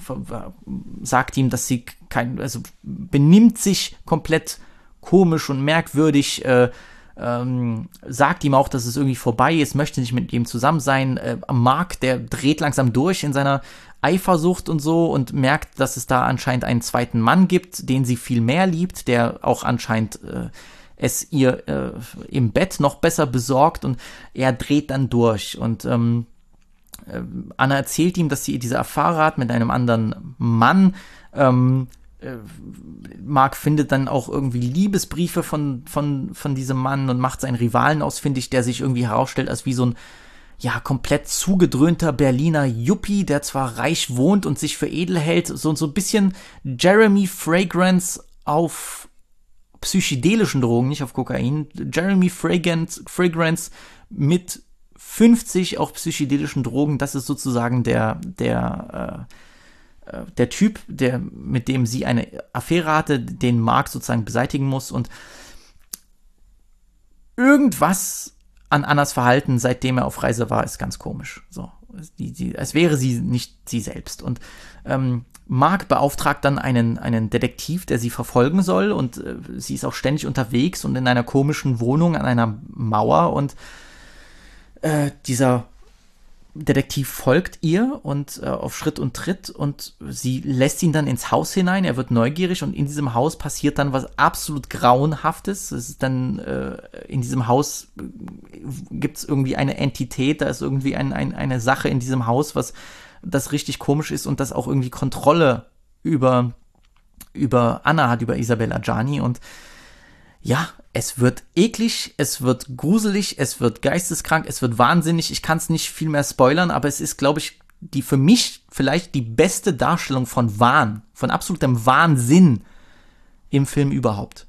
sagt ihm, dass sie kein, also benimmt sich komplett komisch und merkwürdig, äh, Ähm, sagt ihm auch, dass es irgendwie vorbei ist, möchte nicht mit ihm zusammen sein. Äh, Mark, der dreht langsam durch in seiner Eifersucht und so und merkt, dass es da anscheinend einen zweiten Mann gibt, den sie viel mehr liebt, der auch anscheinend äh, es ihr äh, im Bett noch besser besorgt, und er dreht dann durch. Und ähm, äh, Anna erzählt ihm, dass sie diese Affäre hat mit einem anderen Mann. Ähm, Mark findet dann auch irgendwie Liebesbriefe von, von, von diesem Mann und macht seinen Rivalen ausfindig, der sich irgendwie herausstellt als wie so ein, ja, komplett zugedröhnter Berliner Yuppie, der zwar reich wohnt und sich für edel hält, so, so ein bisschen Jeremy Fragrance auf psychedelischen Drogen, nicht auf Kokain. Jeremy Fragrance, Fragrance mit fünfzig auf psychedelischen Drogen, das ist sozusagen der, der, äh, der Typ, der, mit dem sie eine Affäre hatte, den Mark sozusagen beseitigen muss, und irgendwas an Annas Verhalten, seitdem er auf Reise war, ist ganz komisch. So, die, die, als wäre sie nicht sie selbst. Und ähm, Mark beauftragt dann einen, einen Detektiv, der sie verfolgen soll, und äh, sie ist auch ständig unterwegs und in einer komischen Wohnung an einer Mauer, und äh, dieser Detektiv folgt ihr und äh, auf Schritt und Tritt, und sie lässt ihn dann ins Haus hinein, er wird neugierig, und in diesem Haus passiert dann was absolut Grauenhaftes. Es ist dann, äh, in diesem Haus äh, gibt es irgendwie eine Entität, da ist irgendwie ein, ein, eine Sache in diesem Haus, was das richtig komisch ist und das auch irgendwie Kontrolle über, über Anna hat, über Isabel Adjani, und ja, es wird eklig, es wird gruselig, es wird geisteskrank, es wird wahnsinnig. Ich kann es nicht viel mehr spoilern, aber es ist, glaube ich, die für mich vielleicht die beste Darstellung von Wahn, von absolutem Wahnsinn im Film überhaupt.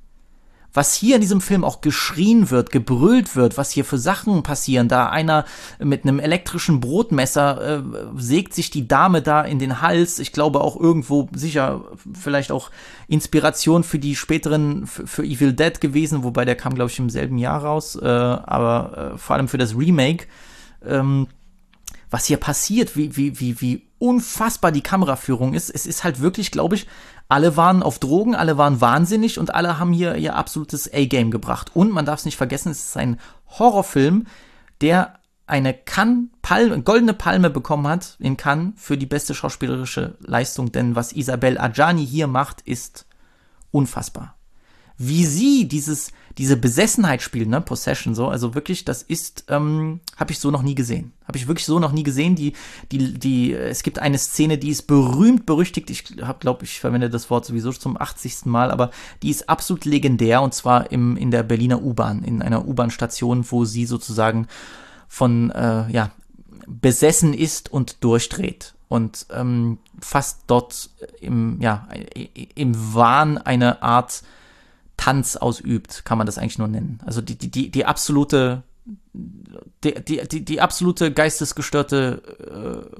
Was hier in diesem Film auch geschrien wird, gebrüllt wird, was hier für Sachen passieren, da einer mit einem elektrischen Brotmesser äh, sägt sich die Dame da in den Hals. Ich glaube auch irgendwo sicher vielleicht auch Inspiration für die späteren, für, für Evil Dead gewesen, wobei der kam, glaube ich, im selben Jahr raus, äh, aber äh, vor allem für das Remake. Ähm, was hier passiert, wie, wie, wie, wie unfassbar die Kameraführung ist. Es ist halt wirklich, glaube ich, alle waren auf Drogen, alle waren wahnsinnig und alle haben hier ihr absolutes A-Game gebracht. Und man darf es nicht vergessen, es ist ein Horrorfilm, der eine Cannes Palme, goldene Palme bekommen hat in Cannes für die beste schauspielerische Leistung. Denn was Isabel Adjani hier macht, ist unfassbar. Wie sie dieses, diese Besessenheit spielt, ne, Possession, so, also wirklich, das ist, ähm, habe ich so noch nie gesehen. Habe ich wirklich so noch nie gesehen. Die, die, die, es gibt eine Szene, die ist berühmt, berüchtigt. Ich habe, glaube ich, verwende das Wort sowieso zum achtzigsten Mal, aber die ist absolut legendär, und zwar im, in der Berliner U-Bahn, in einer U-Bahn-Station, wo sie sozusagen von, äh, ja, besessen ist und durchdreht und ähm, fast dort im, ja, im Wahn eine Art Tanz ausübt, kann man das eigentlich nur nennen. Also die, die, die, die absolute, die, die, die, die absolute geistesgestörte,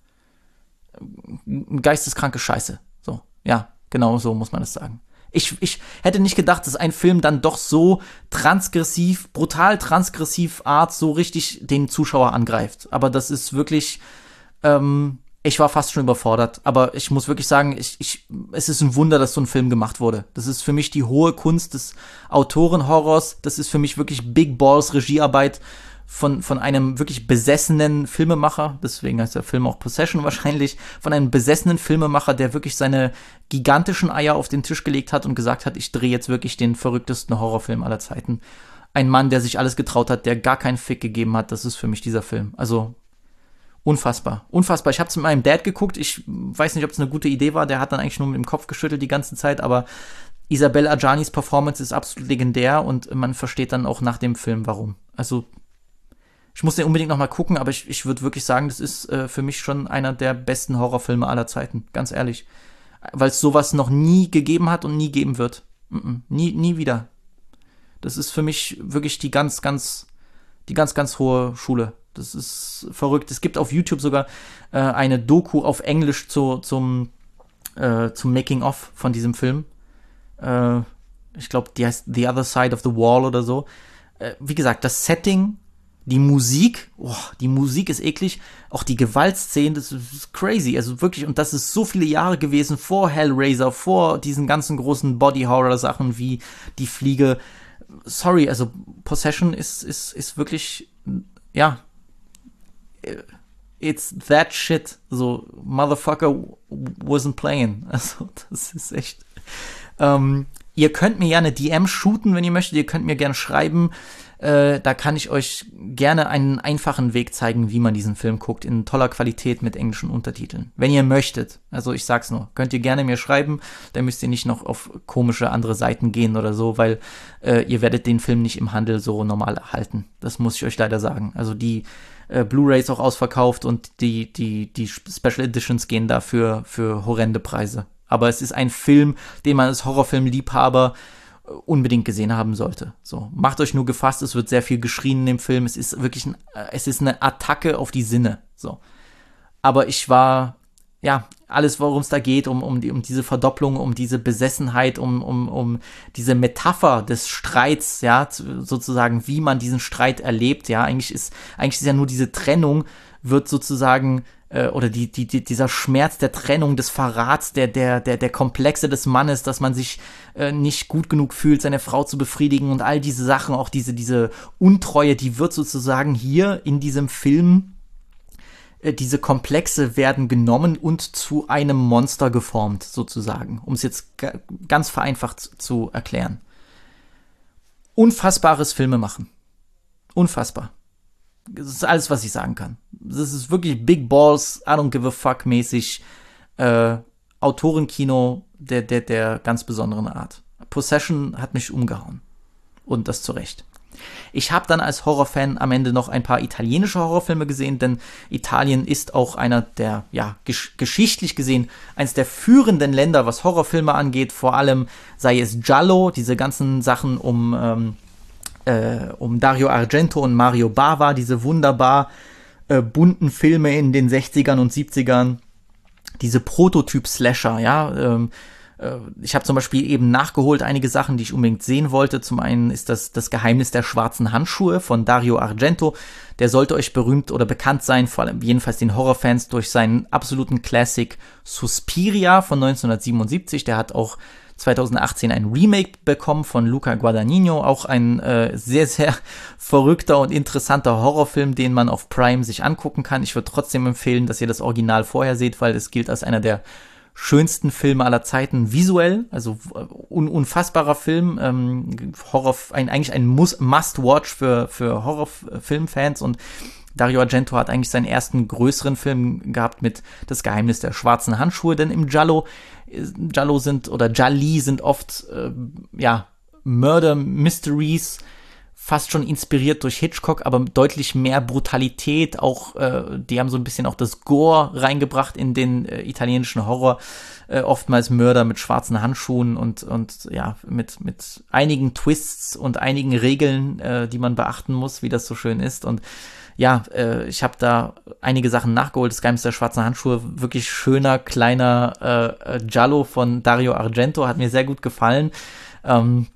äh, geisteskranke Scheiße. So, ja, genau so muss man es sagen. Ich, ich hätte nicht gedacht, dass ein Film dann doch so transgressiv, brutal transgressiv Art so richtig den Zuschauer angreift. Aber das ist wirklich, ähm, ich war fast schon überfordert. Aber ich muss wirklich sagen, ich, ich, es ist ein Wunder, dass so ein Film gemacht wurde. Das ist für mich die hohe Kunst des Autorenhorrors. Das ist für mich wirklich Big Balls Regiearbeit von, von einem wirklich besessenen Filmemacher, deswegen heißt der Film auch Possession wahrscheinlich, von einem besessenen Filmemacher, der wirklich seine gigantischen Eier auf den Tisch gelegt hat und gesagt hat, ich drehe jetzt wirklich den verrücktesten Horrorfilm aller Zeiten. Ein Mann, der sich alles getraut hat, der gar keinen Fick gegeben hat, das ist für mich dieser Film. Also unfassbar, unfassbar. Ich habe es mit meinem Dad geguckt, ich weiß nicht, ob es eine gute Idee war, der hat dann eigentlich nur mit dem Kopf geschüttelt die ganze Zeit, aber Isabelle Adjanis Performance ist absolut legendär und man versteht dann auch nach dem Film, warum. Also ich muss den unbedingt noch mal gucken, aber ich, ich würde wirklich sagen, das ist äh, für mich schon einer der besten Horrorfilme aller Zeiten, ganz ehrlich. Weil es sowas noch nie gegeben hat und nie geben wird. Mm-mm, nie, nie wieder. Das ist für mich wirklich die ganz, ganz, die ganz, ganz hohe Schule. Das ist verrückt. Es gibt auf YouTube sogar äh, eine Doku auf Englisch zu, zum, äh, zum Making-of von diesem Film. Äh, ich glaube, die heißt The Other Side of the Wall oder so. Äh, wie gesagt, das Setting, die Musik, oh, die Musik ist eklig, auch die Gewaltszenen, das ist crazy, also wirklich, und das ist so viele Jahre gewesen vor Hellraiser, vor diesen ganzen großen Body-Horror-Sachen wie Die Fliege. Sorry, also Possession ist, ist, ist wirklich, ja, it's that shit, so, motherfucker wasn't playing, also das ist echt, ähm, ihr könnt mir ja eine D M shooten, wenn ihr möchtet, ihr könnt mir gerne schreiben. Äh, da kann ich euch gerne einen einfachen Weg zeigen, wie man diesen Film guckt, in toller Qualität mit englischen Untertiteln. Wenn ihr möchtet, also ich sag's nur, könnt ihr gerne mir schreiben, dann müsst ihr nicht noch auf komische andere Seiten gehen oder so, weil äh, ihr werdet den Film nicht im Handel so normal erhalten. Das muss ich euch leider sagen. Also die äh, Blu-rays auch ausverkauft und die, die, die Special Editions gehen dafür für horrende Preise. Aber es ist ein Film, den man als Horrorfilm-Liebhaber unbedingt gesehen haben sollte. So, macht euch nur gefasst, es wird sehr viel geschrien in dem Film, es ist wirklich ein, es ist eine Attacke auf die Sinne, so. Aber ich war, ja, alles, worum es da geht, um, um, die, um diese Verdopplung, um diese Besessenheit, um, um, um diese Metapher des Streits, ja, sozusagen, wie man diesen Streit erlebt, ja, eigentlich ist, eigentlich ist ja nur diese Trennung, wird sozusagen oder die, die, die, dieser Schmerz der Trennung, des Verrats, der, der, der, der Komplexe des Mannes, dass man sich äh, nicht gut genug fühlt, seine Frau zu befriedigen und all diese Sachen, auch diese, diese Untreue, die wird sozusagen hier in diesem Film, äh, diese Komplexe werden genommen und zu einem Monster geformt, sozusagen, um es jetzt g- ganz vereinfacht zu erklären. Unfassbares Filmemachen. Unfassbar. Das ist alles, was ich sagen kann. Das ist wirklich Big Balls, I don't give a fuck mäßig äh, Autorenkino der, der, der ganz besonderen Art. Possession hat mich umgehauen. Und das zu Recht. Ich habe dann als Horrorfan am Ende noch ein paar italienische Horrorfilme gesehen, denn Italien ist auch einer der, ja, gesch- geschichtlich gesehen, eines der führenden Länder, was Horrorfilme angeht. Vor allem sei es Giallo, diese ganzen Sachen um ähm, Äh, um Dario Argento und Mario Bava, diese wunderbar äh, bunten Filme in den sechzigern und siebzigern, diese Prototyp-Slasher, ja, ähm, äh, ich habe zum Beispiel eben nachgeholt einige Sachen, die ich unbedingt sehen wollte. Zum einen ist das das Geheimnis der schwarzen Handschuhe von Dario Argento, der sollte euch berühmt oder bekannt sein, vor allem jedenfalls den Horrorfans, durch seinen absoluten Classic Suspiria von neunzehnhundertsiebenundsiebzig, der hat auch zweitausendachtzehn ein Remake bekommen von Luca Guadagnino, auch ein äh, sehr, sehr verrückter und interessanter Horrorfilm, den man auf Prime sich angucken kann. Ich würde trotzdem empfehlen, dass ihr das Original vorher seht, weil es gilt als einer der schönsten Filme aller Zeiten visuell, also un- unfassbarer Film, ähm, Horror, ein, eigentlich ein Muss- Must-Watch für, für Horrorfilmfans, und Dario Argento hat eigentlich seinen ersten größeren Film gehabt mit Das Geheimnis der schwarzen Handschuhe, denn im Giallo, Giallo sind, oder Gialli sind oft, äh, ja, Murder Mysteries fast schon inspiriert durch Hitchcock, aber deutlich mehr Brutalität. Auch äh, die haben so ein bisschen auch das Gore reingebracht in den äh, italienischen Horror. Äh, oftmals Mörder mit schwarzen Handschuhen und und ja mit mit einigen Twists und einigen Regeln, äh, die man beachten muss, wie das so schön ist. Und ja, äh, ich habe da einige Sachen nachgeholt. Das Geheimnis der schwarzen Handschuhe, wirklich schöner kleiner äh, Giallo von Dario Argento, hat mir sehr gut gefallen. Ähm,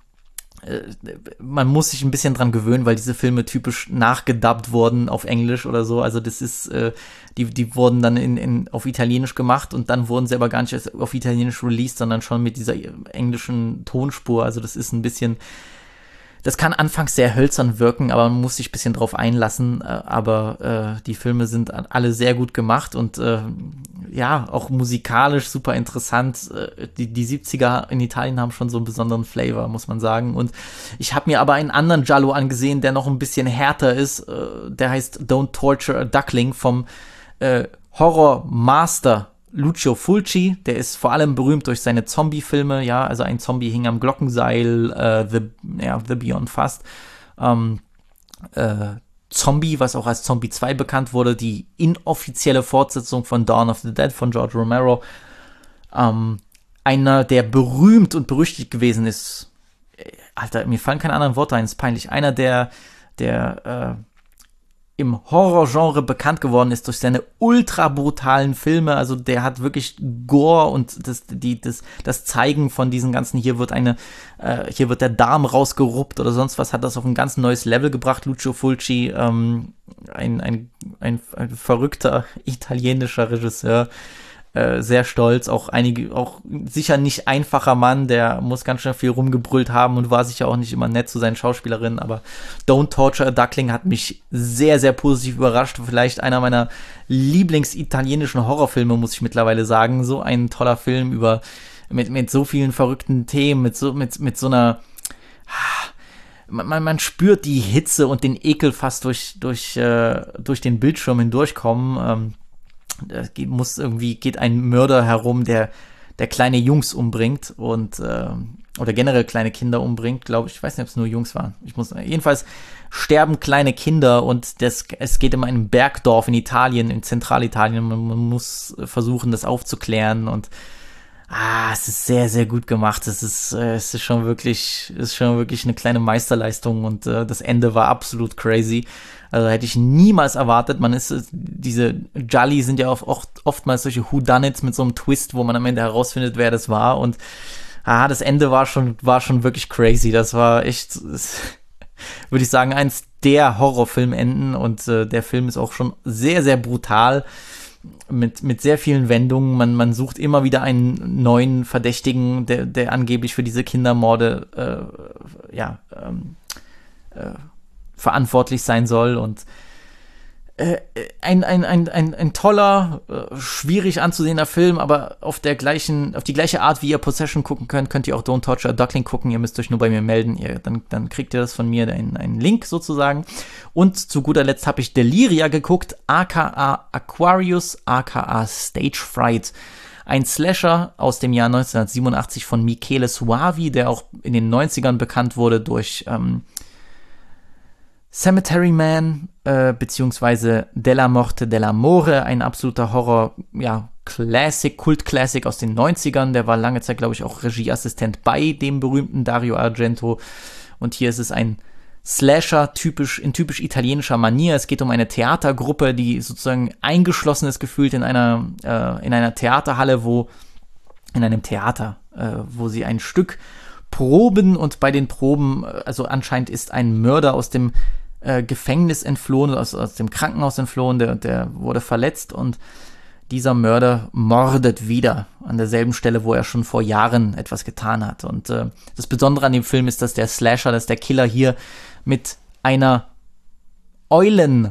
man muss sich ein bisschen dran gewöhnen, weil diese Filme typisch nachgedubbt wurden auf Englisch oder so. Also das ist, äh, die, die wurden dann in, in, auf Italienisch gemacht und dann wurden sie aber gar nicht erst auf Italienisch released, sondern schon mit dieser englischen Tonspur. Also das ist ein bisschen, das kann anfangs sehr hölzern wirken, aber man muss sich ein bisschen drauf einlassen. Aber äh, die Filme sind alle sehr gut gemacht und äh, ja, auch musikalisch super interessant. Die, die siebziger in Italien haben schon so einen besonderen Flavor, muss man sagen. Und ich habe mir aber einen anderen Giallo angesehen, der noch ein bisschen härter ist. Der heißt Don't Torture a Duckling vom äh, Horror-Master Lucio Fulci. Der ist vor allem berühmt durch seine Zombie-Filme. Ja, also ein Zombie hing am Glockenseil, äh, The, ja, The Beyond Fast. Ähm, äh, Zombie, was auch als Zombie zwei bekannt wurde, die inoffizielle Fortsetzung von Dawn of the Dead von George Romero. Ähm, einer, der berühmt und berüchtigt gewesen ist. Alter, mir fallen keine anderen Worte ein, ist peinlich. Einer, der, der äh, im Horrorgenre bekannt geworden ist durch seine ultra brutalen Filme. Also der hat wirklich Gore und das, die, das, das Zeigen von diesen ganzen, hier wird eine, äh, hier wird der Darm rausgeruppt oder sonst was, hat das auf ein ganz neues Level gebracht. Lucio Fulci, ähm, ein, ein, ein, ein verrückter italienischer Regisseur, äh, sehr stolz, auch einige, auch sicher nicht einfacher Mann, der muss ganz schön viel rumgebrüllt haben und war sicher auch nicht immer nett zu seinen Schauspielerinnen, aber Don't Torture a Duckling hat mich sehr, sehr positiv überrascht. Vielleicht einer meiner Lieblings-italienischen Horrorfilme, muss ich mittlerweile sagen. So ein toller Film über, mit, mit so vielen verrückten Themen, mit so, mit, mit so einer, man, man spürt die Hitze und den Ekel fast durch, durch, äh, durch den Bildschirm hindurchkommen. Ähm, Da muss irgendwie, geht ein Mörder herum, der, der kleine Jungs umbringt und, äh, oder generell kleine Kinder umbringt, glaube ich. Ich weiß nicht, ob es nur Jungs waren. Ich muss, jedenfalls sterben kleine Kinder und das, es geht um ein Bergdorf in Italien, in Zentralitalien. Man, man muss versuchen, das aufzuklären und, ah, es ist sehr, sehr gut gemacht. Es ist, äh, es ist schon wirklich, ist schon wirklich eine kleine Meisterleistung und äh, das Ende war absolut crazy. Also hätte ich niemals erwartet. Man ist, diese Gialli sind ja oft, oftmals solche Whodunits mit so einem Twist, wo man am Ende herausfindet, wer das war. Und ah, das Ende war schon, war schon wirklich crazy. Das war echt, das, würde ich sagen, eins der Horrorfilmenden. Und äh, der Film ist auch schon sehr, sehr brutal. Mit, mit sehr vielen Wendungen. Man, man sucht immer wieder einen neuen Verdächtigen, der, der angeblich für diese Kindermorde äh, ja, ähm, äh, verantwortlich sein soll und äh, ein, ein, ein, ein, ein toller, äh, schwierig anzusehender Film, aber auf der gleichen, auf die gleiche Art, wie ihr Possession gucken könnt, könnt ihr auch Don't Torture a Duckling gucken. Ihr müsst euch nur bei mir melden. Ihr, dann, dann kriegt ihr das von mir, einen, einen Link sozusagen. Und zu guter Letzt habe ich Deliria geguckt, aka Aquarius, aka Stage Fright. Ein Slasher aus dem Jahr neunzehnhundertsiebenundachtzig von Michele Soavi, der auch in den neunzigern bekannt wurde durch ähm, Cemetery Man, äh, beziehungsweise Della Morte dell'Amore, ein absoluter Horror, ja, Classic, Kult-Classic aus den neunzigern. Der war lange Zeit, glaube ich, auch Regieassistent bei dem berühmten Dario Argento. Und hier ist es ein Slasher, typisch, in typisch italienischer Manier. Es geht um eine Theatergruppe, die sozusagen eingeschlossen ist, gefühlt in einer, äh, in einer Theaterhalle, wo, in einem Theater, äh, wo sie ein Stück proben und bei den Proben, also anscheinend ist ein Mörder aus dem äh, Gefängnis entflohen, aus, aus dem Krankenhaus entflohen, der, der wurde verletzt und dieser Mörder mordet wieder an derselben Stelle, wo er schon vor Jahren etwas getan hat. Und äh, das Besondere an dem Film ist, dass der Slasher, dass der Killer hier mit einer Eulenmaske,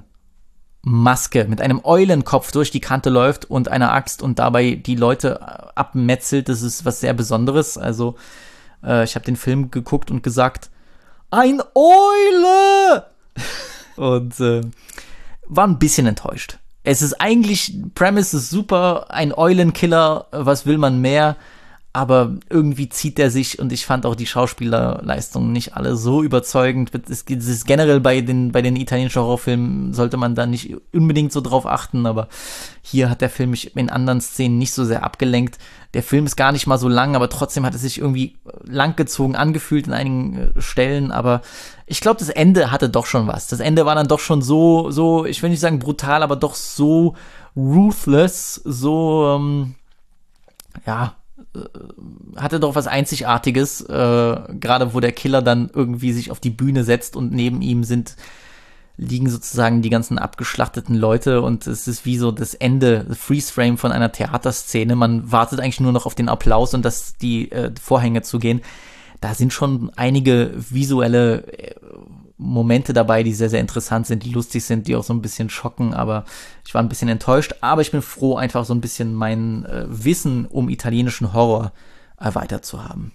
mit einem Eulenkopf durch die Kante läuft und einer Axt und dabei die Leute abmetzelt. Das ist was sehr Besonderes. Also äh, ich habe den Film geguckt und gesagt, ein Eule! und äh, war ein bisschen enttäuscht. Es ist eigentlich, Premise ist super, ein Eulenkiller, was will man mehr? aber irgendwie zieht er sich und ich fand auch die Schauspielerleistungen nicht alle so überzeugend. Es ist generell bei den, bei den italienischen Horrorfilmen sollte man da nicht unbedingt so drauf achten, aber hier hat der Film mich in anderen Szenen nicht so sehr abgelenkt. Der Film ist gar nicht mal so lang, aber trotzdem hat es sich irgendwie langgezogen angefühlt in einigen Stellen, aber ich glaube, das Ende hatte doch schon was. Das Ende war dann doch schon so, so, ich will nicht sagen brutal, aber doch so ruthless, so, ähm, ja, hatte doch was Einzigartiges, äh, gerade wo der Killer dann irgendwie sich auf die Bühne setzt und neben ihm sind, liegen sozusagen die ganzen abgeschlachteten Leute und es ist wie so das Ende, das Freeze-Frame von einer Theaterszene. Man wartet eigentlich nur noch auf den Applaus und dass die äh, Vorhänge zugehen. Da sind schon einige visuelle äh, Momente dabei, die sehr, sehr interessant sind, die lustig sind, die auch so ein bisschen schocken, aber ich war ein bisschen enttäuscht, aber ich bin froh, einfach so ein bisschen mein äh, Wissen um italienischen Horror erweitert zu haben.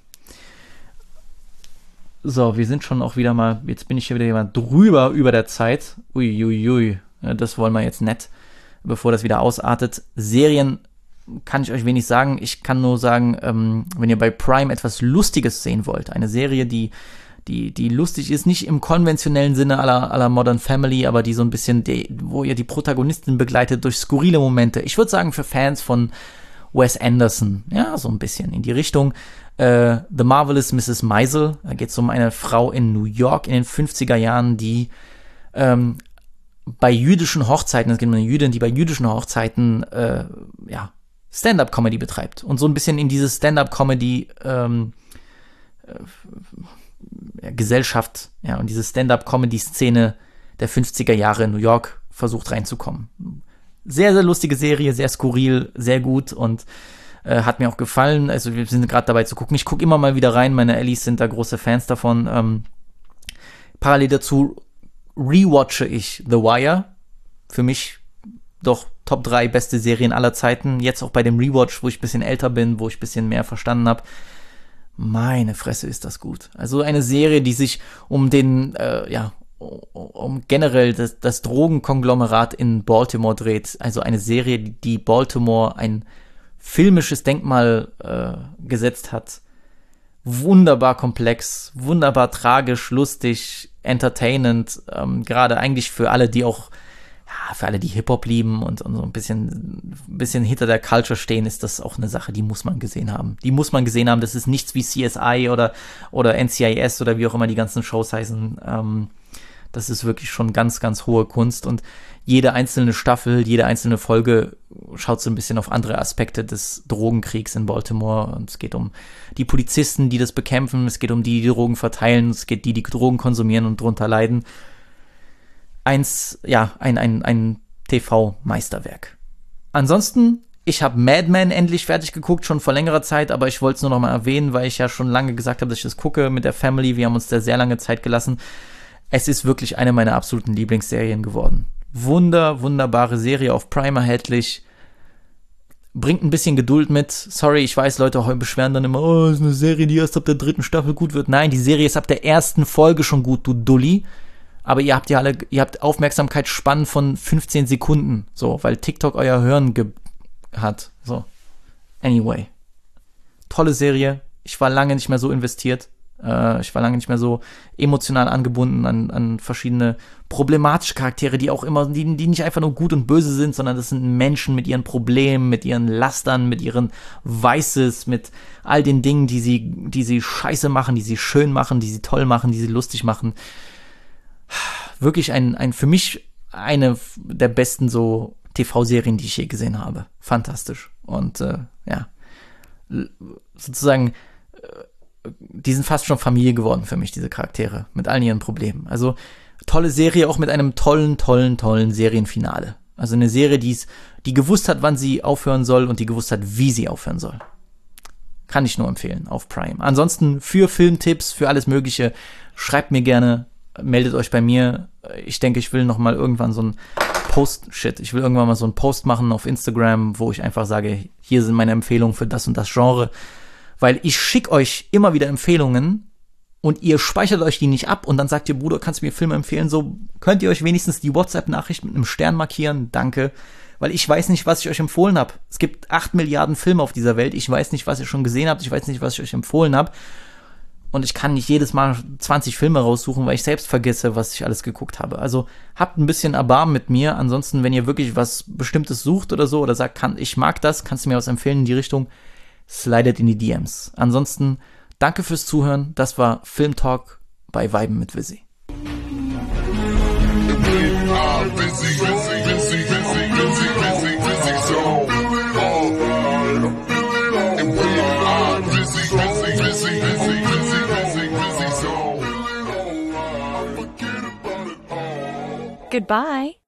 So, wir sind schon auch wieder mal, jetzt bin ich hier wieder jemand drüber über der Zeit. Uiuiui, ui, ui. Ja, das wollen wir jetzt nicht, bevor das wieder ausartet. Serien kann ich euch wenig sagen. Ich kann nur sagen, ähm, wenn ihr bei Prime etwas Lustiges sehen wollt, eine Serie, die die die lustig ist, nicht im konventionellen Sinne aller aller Modern Family, aber die so ein bisschen, die, wo ihr die Protagonistin begleitet durch skurrile Momente. Ich würde sagen, für Fans von Wes Anderson, ja, so ein bisschen in die Richtung. Äh, The Marvelous Missus Maisel, da geht es um eine Frau in New York in den fünfziger Jahren, die ähm, bei jüdischen Hochzeiten, es geht um eine Jüdin, die bei jüdischen Hochzeiten, äh, ja, Stand-up-Comedy betreibt und so ein bisschen in diese Stand-up-Comedy ähm, äh, Gesellschaft, ja, und diese Stand-up-Comedy-Szene der fünfziger Jahre in New York versucht reinzukommen. Sehr, sehr lustige Serie, sehr skurril, sehr gut und äh, hat mir auch gefallen. Also wir sind gerade dabei zu gucken. Ich gucke immer mal wieder rein, meine Ellies sind da große Fans davon. Ähm, parallel dazu rewatche ich The Wire. Für mich doch Top drei beste Serien aller Zeiten. Jetzt auch bei dem Rewatch, wo ich ein bisschen älter bin, wo ich ein bisschen mehr verstanden habe. Meine Fresse, ist das gut. Also eine Serie, die sich um den, äh, ja, um generell das, das Drogenkonglomerat in Baltimore dreht. Also eine Serie, die Baltimore ein filmisches Denkmal äh, gesetzt hat. Wunderbar komplex, wunderbar tragisch, lustig, entertainend. Ähm, gerade eigentlich für alle, die auch Ja, für alle, die Hip-Hop lieben und, und so ein bisschen, bisschen hinter der Culture stehen, ist das auch eine Sache, die muss man gesehen haben. Die muss man gesehen haben. Das ist nichts wie C S I oder, oder N C I S oder wie auch immer die ganzen Shows heißen. Ähm, das ist wirklich schon ganz, ganz hohe Kunst. Und jede einzelne Staffel, jede einzelne Folge schaut so ein bisschen auf andere Aspekte des Drogenkriegs in Baltimore. Und es geht um die Polizisten, die das bekämpfen. Es geht um die, die Drogen verteilen. Es geht die, die Drogen konsumieren und drunter leiden. Eins, ja, ein, ein, ein T V-Meisterwerk. Ansonsten, ich habe Mad Men endlich fertig geguckt, schon vor längerer Zeit, aber ich wollte es nur noch mal erwähnen, weil ich ja schon lange gesagt habe, dass ich das gucke mit der Family. Wir haben uns da sehr lange Zeit gelassen. Es ist wirklich eine meiner absoluten Lieblingsserien geworden. Wunder, wunderbare Serie auf Prime erhältlich. Bringt ein bisschen Geduld mit. Sorry, ich weiß, Leute heute beschweren dann immer, oh, ist eine Serie, die erst ab der dritten Staffel gut wird. Nein, die Serie ist ab der ersten Folge schon gut, du Dulli. Aber ihr habt ja alle, ihr habt Aufmerksamkeitsspannen von fünfzehn Sekunden, so, weil TikTok euer Hören ge- hat, so. Anyway. Tolle Serie. Ich war lange nicht mehr so investiert. Äh, ich war lange nicht mehr so emotional angebunden an, an verschiedene problematische Charaktere, die auch immer, die, die nicht einfach nur gut und böse sind, sondern das sind Menschen mit ihren Problemen, mit ihren Lastern, mit ihren Vices, mit all den Dingen, die sie, die sie scheiße machen, die sie schön machen, die sie toll machen, die sie lustig machen. Wirklich ein, ein, für mich eine der besten so T V-Serien, die ich je gesehen habe. Fantastisch. Und äh, ja, sozusagen, äh, die sind fast schon Familie geworden für mich, diese Charaktere, mit allen ihren Problemen. Also tolle Serie, auch mit einem tollen, tollen, tollen Serienfinale. Also eine Serie, die's, die gewusst hat, wann sie aufhören soll und die gewusst hat, wie sie aufhören soll. Kann ich nur empfehlen, auf Prime. Ansonsten für Filmtipps, für alles Mögliche, schreibt mir gerne, meldet euch bei mir. Ich denke, ich will noch mal irgendwann so ein Post, shit, ich will irgendwann mal so einen Post machen auf Instagram, wo ich einfach sage, hier sind meine Empfehlungen für das und das Genre, weil ich schicke euch immer wieder Empfehlungen und ihr speichert euch die nicht ab und dann sagt ihr, Bruder, kannst du mir Filme empfehlen? So könnt ihr euch wenigstens die WhatsApp-Nachricht mit einem Stern markieren, danke, weil ich weiß nicht, was ich euch empfohlen habe. Es gibt acht Milliarden Filme auf dieser Welt. Ich weiß nicht, was ihr schon gesehen habt. Ich weiß nicht, was ich euch empfohlen habe. Und ich kann nicht jedes Mal zwanzig Filme raussuchen, weil ich selbst vergesse, was ich alles geguckt habe. Also habt ein bisschen Erbarmen mit mir. Ansonsten, wenn ihr wirklich was Bestimmtes sucht oder so oder sagt, kann, ich mag das, kannst du mir was empfehlen in die Richtung, slidet in die D Ms. Ansonsten, danke fürs Zuhören. Das war Film Talk bei Weiben mit Visi. Goodbye.